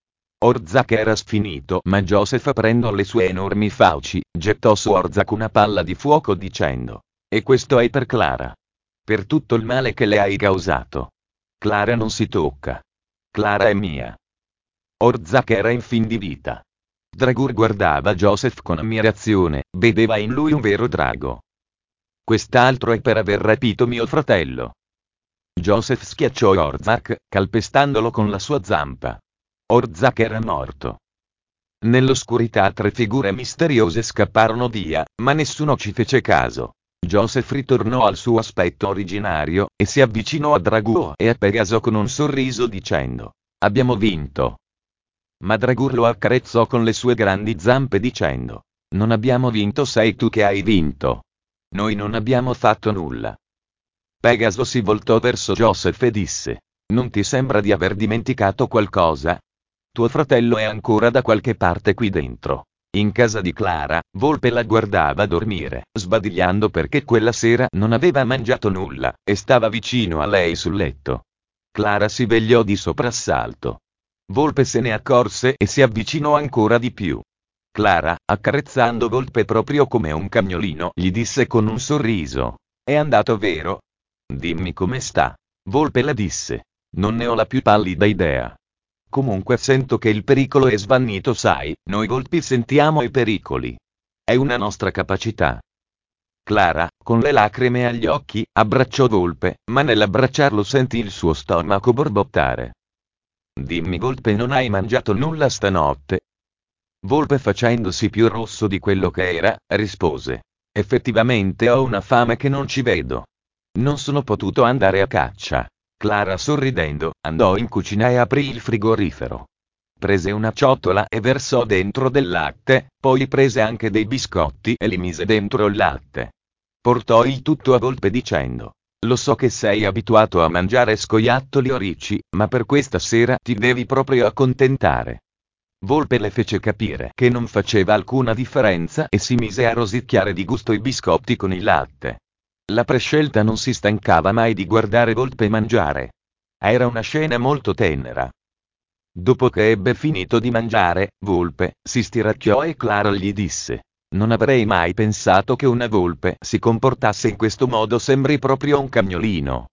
Orzak era sfinito, ma Joseph, aprendo le sue enormi fauci, gettò su Orzak una palla di fuoco dicendo: E questo è per Clara. Per tutto il male che le hai causato. Clara non si tocca. Clara è mia. Orzak era in fin di vita. Dragoo guardava Joseph con ammirazione, vedeva in lui un vero drago. Quest'altro è per aver rapito mio fratello. Joseph schiacciò Orzak, calpestandolo con la sua zampa. Orzak era morto. Nell'oscurità 3 figure misteriose scapparono via, ma nessuno ci fece caso. Joseph ritornò al suo aspetto originario, e si avvicinò a Dragoo e a Pegaso con un sorriso dicendo: Abbiamo vinto. Ma Dragoo lo accarezzò con le sue grandi zampe dicendo: Non abbiamo vinto, sei tu che hai vinto. Noi non abbiamo fatto nulla. Pegaso si voltò verso Joseph e disse: Non ti sembra di aver dimenticato qualcosa? Tuo fratello è ancora da qualche parte qui dentro. In casa di Clara. Volpe la guardava dormire, sbadigliando perché quella sera non aveva mangiato nulla, e stava vicino a lei sul letto. Clara si vegliò di soprassalto. Volpe se ne accorse e si avvicinò ancora di più. Clara, accarezzando Volpe proprio come un cagnolino, gli disse con un sorriso: È andato, vero? Dimmi come sta. Volpe le disse: Non ne ho la più pallida idea. Comunque sento che il pericolo è svanito, sai, noi volpi sentiamo i pericoli. È una nostra capacità. Clara, con le lacrime agli occhi, abbracciò Volpe, ma nell'abbracciarlo sentì il suo stomaco borbottare. Dimmi, Volpe, non hai mangiato nulla stanotte? Volpe, facendosi più rosso di quello che era, rispose: Effettivamente ho una fame che non ci vedo. Non sono potuto andare a caccia. Clara, sorridendo, andò in cucina e aprì il frigorifero. Prese una ciotola e versò dentro del latte, poi prese anche dei biscotti e li mise dentro il latte. Portò il tutto a Volpe dicendo: Lo so che sei abituato a mangiare scoiattoli o ricci, ma per questa sera ti devi proprio accontentare. Volpe le fece capire che non faceva alcuna differenza e si mise a rosicchiare di gusto i biscotti con il latte. La prescelta non si stancava mai di guardare Volpe mangiare. Era una scena molto tenera. Dopo che ebbe finito di mangiare, Volpe si stiracchiò e Clara gli disse: «Non avrei mai pensato che una volpe si comportasse in questo modo, sembri proprio un cagnolino».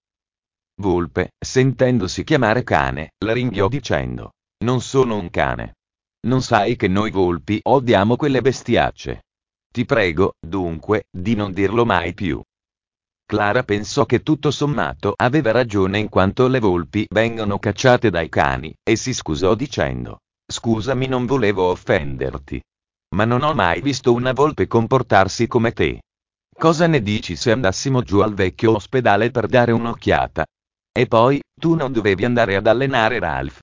Volpe, sentendosi chiamare cane, la ringhiò dicendo: «Non sono un cane. Non sai che noi volpi odiamo quelle bestiacce. Ti prego, dunque, di non dirlo mai più». Clara pensò che tutto sommato aveva ragione in quanto le volpi vengono cacciate dai cani, e si scusò dicendo: «Scusami, non volevo offenderti. Ma non ho mai visto una volpe comportarsi come te. Cosa ne dici se andassimo giù al vecchio ospedale per dare un'occhiata? E poi, tu non dovevi andare ad allenare Ralph».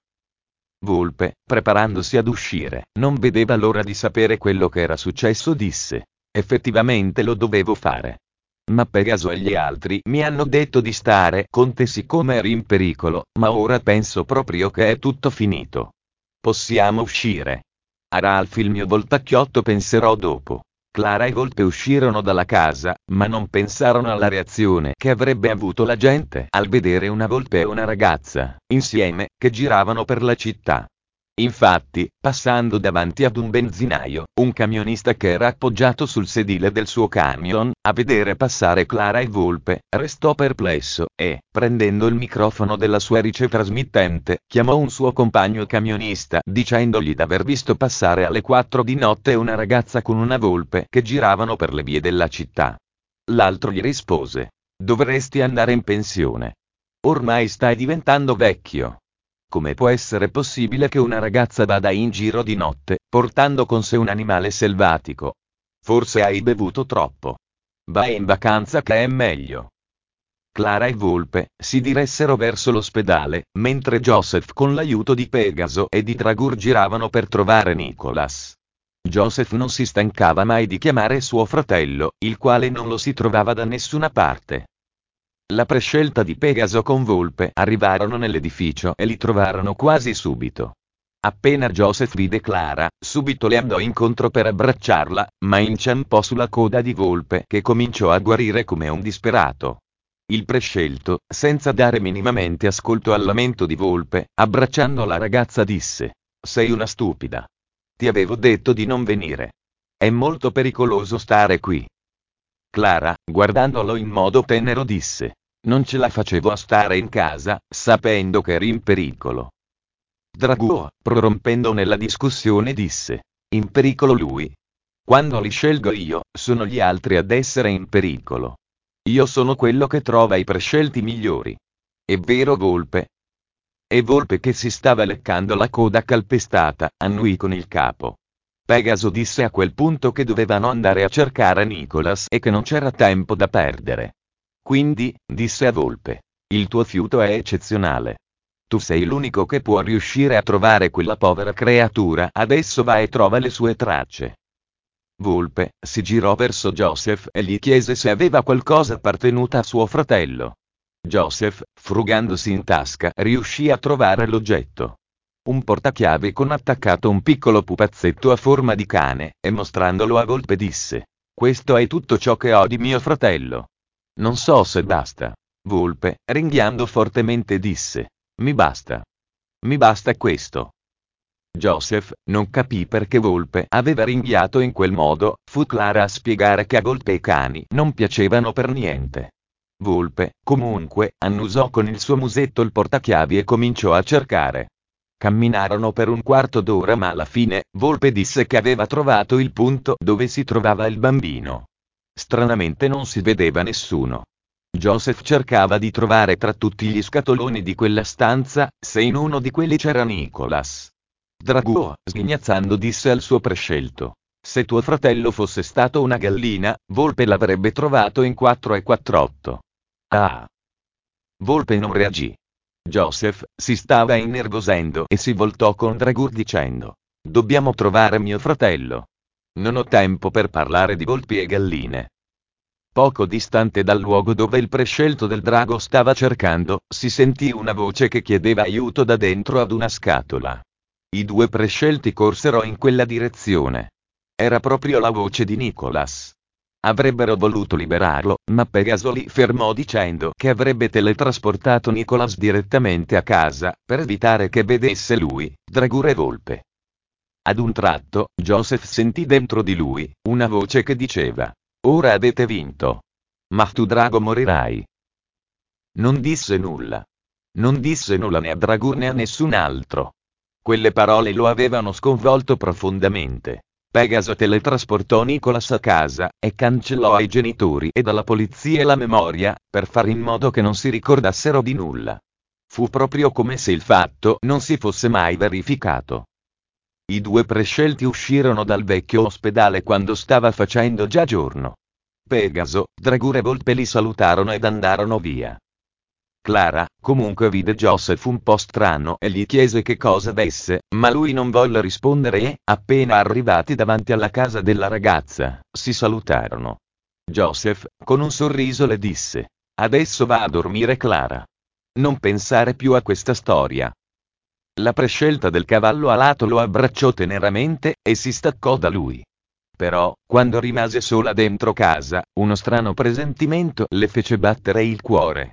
Volpe, preparandosi ad uscire, non vedeva l'ora di sapere quello che era successo, disse: «Effettivamente lo dovevo fare. Ma Pegaso e gli altri mi hanno detto di stare con te siccome eri in pericolo, ma ora penso proprio che è tutto finito. Possiamo uscire». «A Ralph il mio voltacchiotto penserò dopo». Clara e Volpe uscirono dalla casa, ma non pensarono alla reazione che avrebbe avuto la gente al vedere una volpe e una ragazza, insieme, che giravano per la città. Infatti, passando davanti ad un benzinaio, un camionista che era appoggiato sul sedile del suo camion, a vedere passare Clara e Volpe, restò perplesso, e, prendendo il microfono della sua ricetrasmittente, chiamò un suo compagno camionista dicendogli d'aver visto passare alle 4 di notte una ragazza con una volpe che giravano per le vie della città. L'altro gli rispose: «Dovresti andare in pensione. Ormai stai diventando vecchio. Come può essere possibile che una ragazza vada in giro di notte, portando con sé un animale selvatico? Forse hai bevuto troppo. Vai in vacanza che è meglio». Clara e Volpe si diressero verso l'ospedale, mentre Joseph con l'aiuto di Pegaso e di Dragur giravano per trovare Nicholas. Joseph non si stancava mai di chiamare suo fratello, il quale non lo si trovava da nessuna parte. La prescelta di Pegaso con Volpe arrivarono nell'edificio e li trovarono quasi subito. Appena Joseph vide Clara, subito le andò incontro per abbracciarla, ma inciampò sulla coda di Volpe che cominciò a guarire come un disperato. Il prescelto, senza dare minimamente ascolto al lamento di Volpe, abbracciando la ragazza disse: «Sei una stupida. Ti avevo detto di non venire. È molto pericoloso stare qui». Clara, guardandolo in modo tenero, disse: «Non ce la facevo a stare in casa, sapendo che eri in pericolo». Dragur, prorompendo nella discussione, disse: «In pericolo lui? Quando li scelgo io, sono gli altri ad essere in pericolo. Io sono quello che trova i prescelti migliori. È vero, Volpe?» E Volpe, che si stava leccando la coda calpestata, annui con il capo. Pegaso disse a quel punto che dovevano andare a cercare Nicholas e che non c'era tempo da perdere. «Quindi», disse a Volpe, «il tuo fiuto è eccezionale. Tu sei l'unico che può riuscire a trovare quella povera creatura, adesso va e trova le sue tracce». Volpe si girò verso Joseph e gli chiese se aveva qualcosa appartenuta a suo fratello. Joseph, frugandosi in tasca, riuscì a trovare l'oggetto. Un portachiavi con attaccato un piccolo pupazzetto a forma di cane, e mostrandolo a Volpe disse: «Questo è tutto ciò che ho di mio fratello. Non so se basta». Volpe, ringhiando fortemente, disse: «Mi basta. Mi basta questo». Joseph non capì perché Volpe aveva ringhiato in quel modo, fu Clara a spiegare che a Volpe i cani non piacevano per niente. Volpe, comunque, annusò con il suo musetto il portachiavi e cominciò a cercare. Camminarono per un quarto d'ora, ma alla fine, Volpe disse che aveva trovato il punto dove si trovava il bambino. Stranamente non si vedeva nessuno. Joseph cercava di trovare tra tutti gli scatoloni di quella stanza, se in uno di quelli c'era Nicholas. Dragur, sghignazzando, disse al suo prescelto: «Se tuo fratello fosse stato una gallina, Volpe l'avrebbe trovato in 4 e 48. Ah!». Volpe non reagì. Joseph si stava innervosendo e si voltò con Dragur dicendo: «Dobbiamo trovare mio fratello. Non ho tempo per parlare di volpi e galline». Poco distante dal luogo dove il prescelto del drago stava cercando, si sentì una voce che chiedeva aiuto da dentro ad una scatola. I due prescelti corsero in quella direzione. Era proprio la voce di Nicholas. Avrebbero voluto liberarlo, ma Pegaso li fermò dicendo che avrebbe teletrasportato Nicholas direttamente a casa, per evitare che vedesse lui, Dragur e Volpe. Ad un tratto, Joseph sentì dentro di lui una voce che diceva: "Ora avete vinto. Ma tu Drago morirai." Non disse nulla. Non disse nulla né a Dragur né a nessun altro. Quelle parole lo avevano sconvolto profondamente. Pegaso teletrasportò Nicholas a casa, e cancellò ai genitori e dalla polizia la memoria, per fare in modo che non si ricordassero di nulla. Fu proprio come se il fatto non si fosse mai verificato. I due prescelti uscirono dal vecchio ospedale quando stava facendo già giorno. Pegaso, Dragur e Volpe li salutarono ed andarono via. Clara, comunque, vide Joseph un po' strano e gli chiese che cosa avesse, ma lui non volle rispondere e, appena arrivati davanti alla casa della ragazza, si salutarono. Joseph, con un sorriso, le disse: "Adesso va a dormire, Clara. Non pensare più a questa storia." La prescelta del cavallo alato lo abbracciò teneramente, e si staccò da lui. Però, quando rimase sola dentro casa, uno strano presentimento le fece battere il cuore.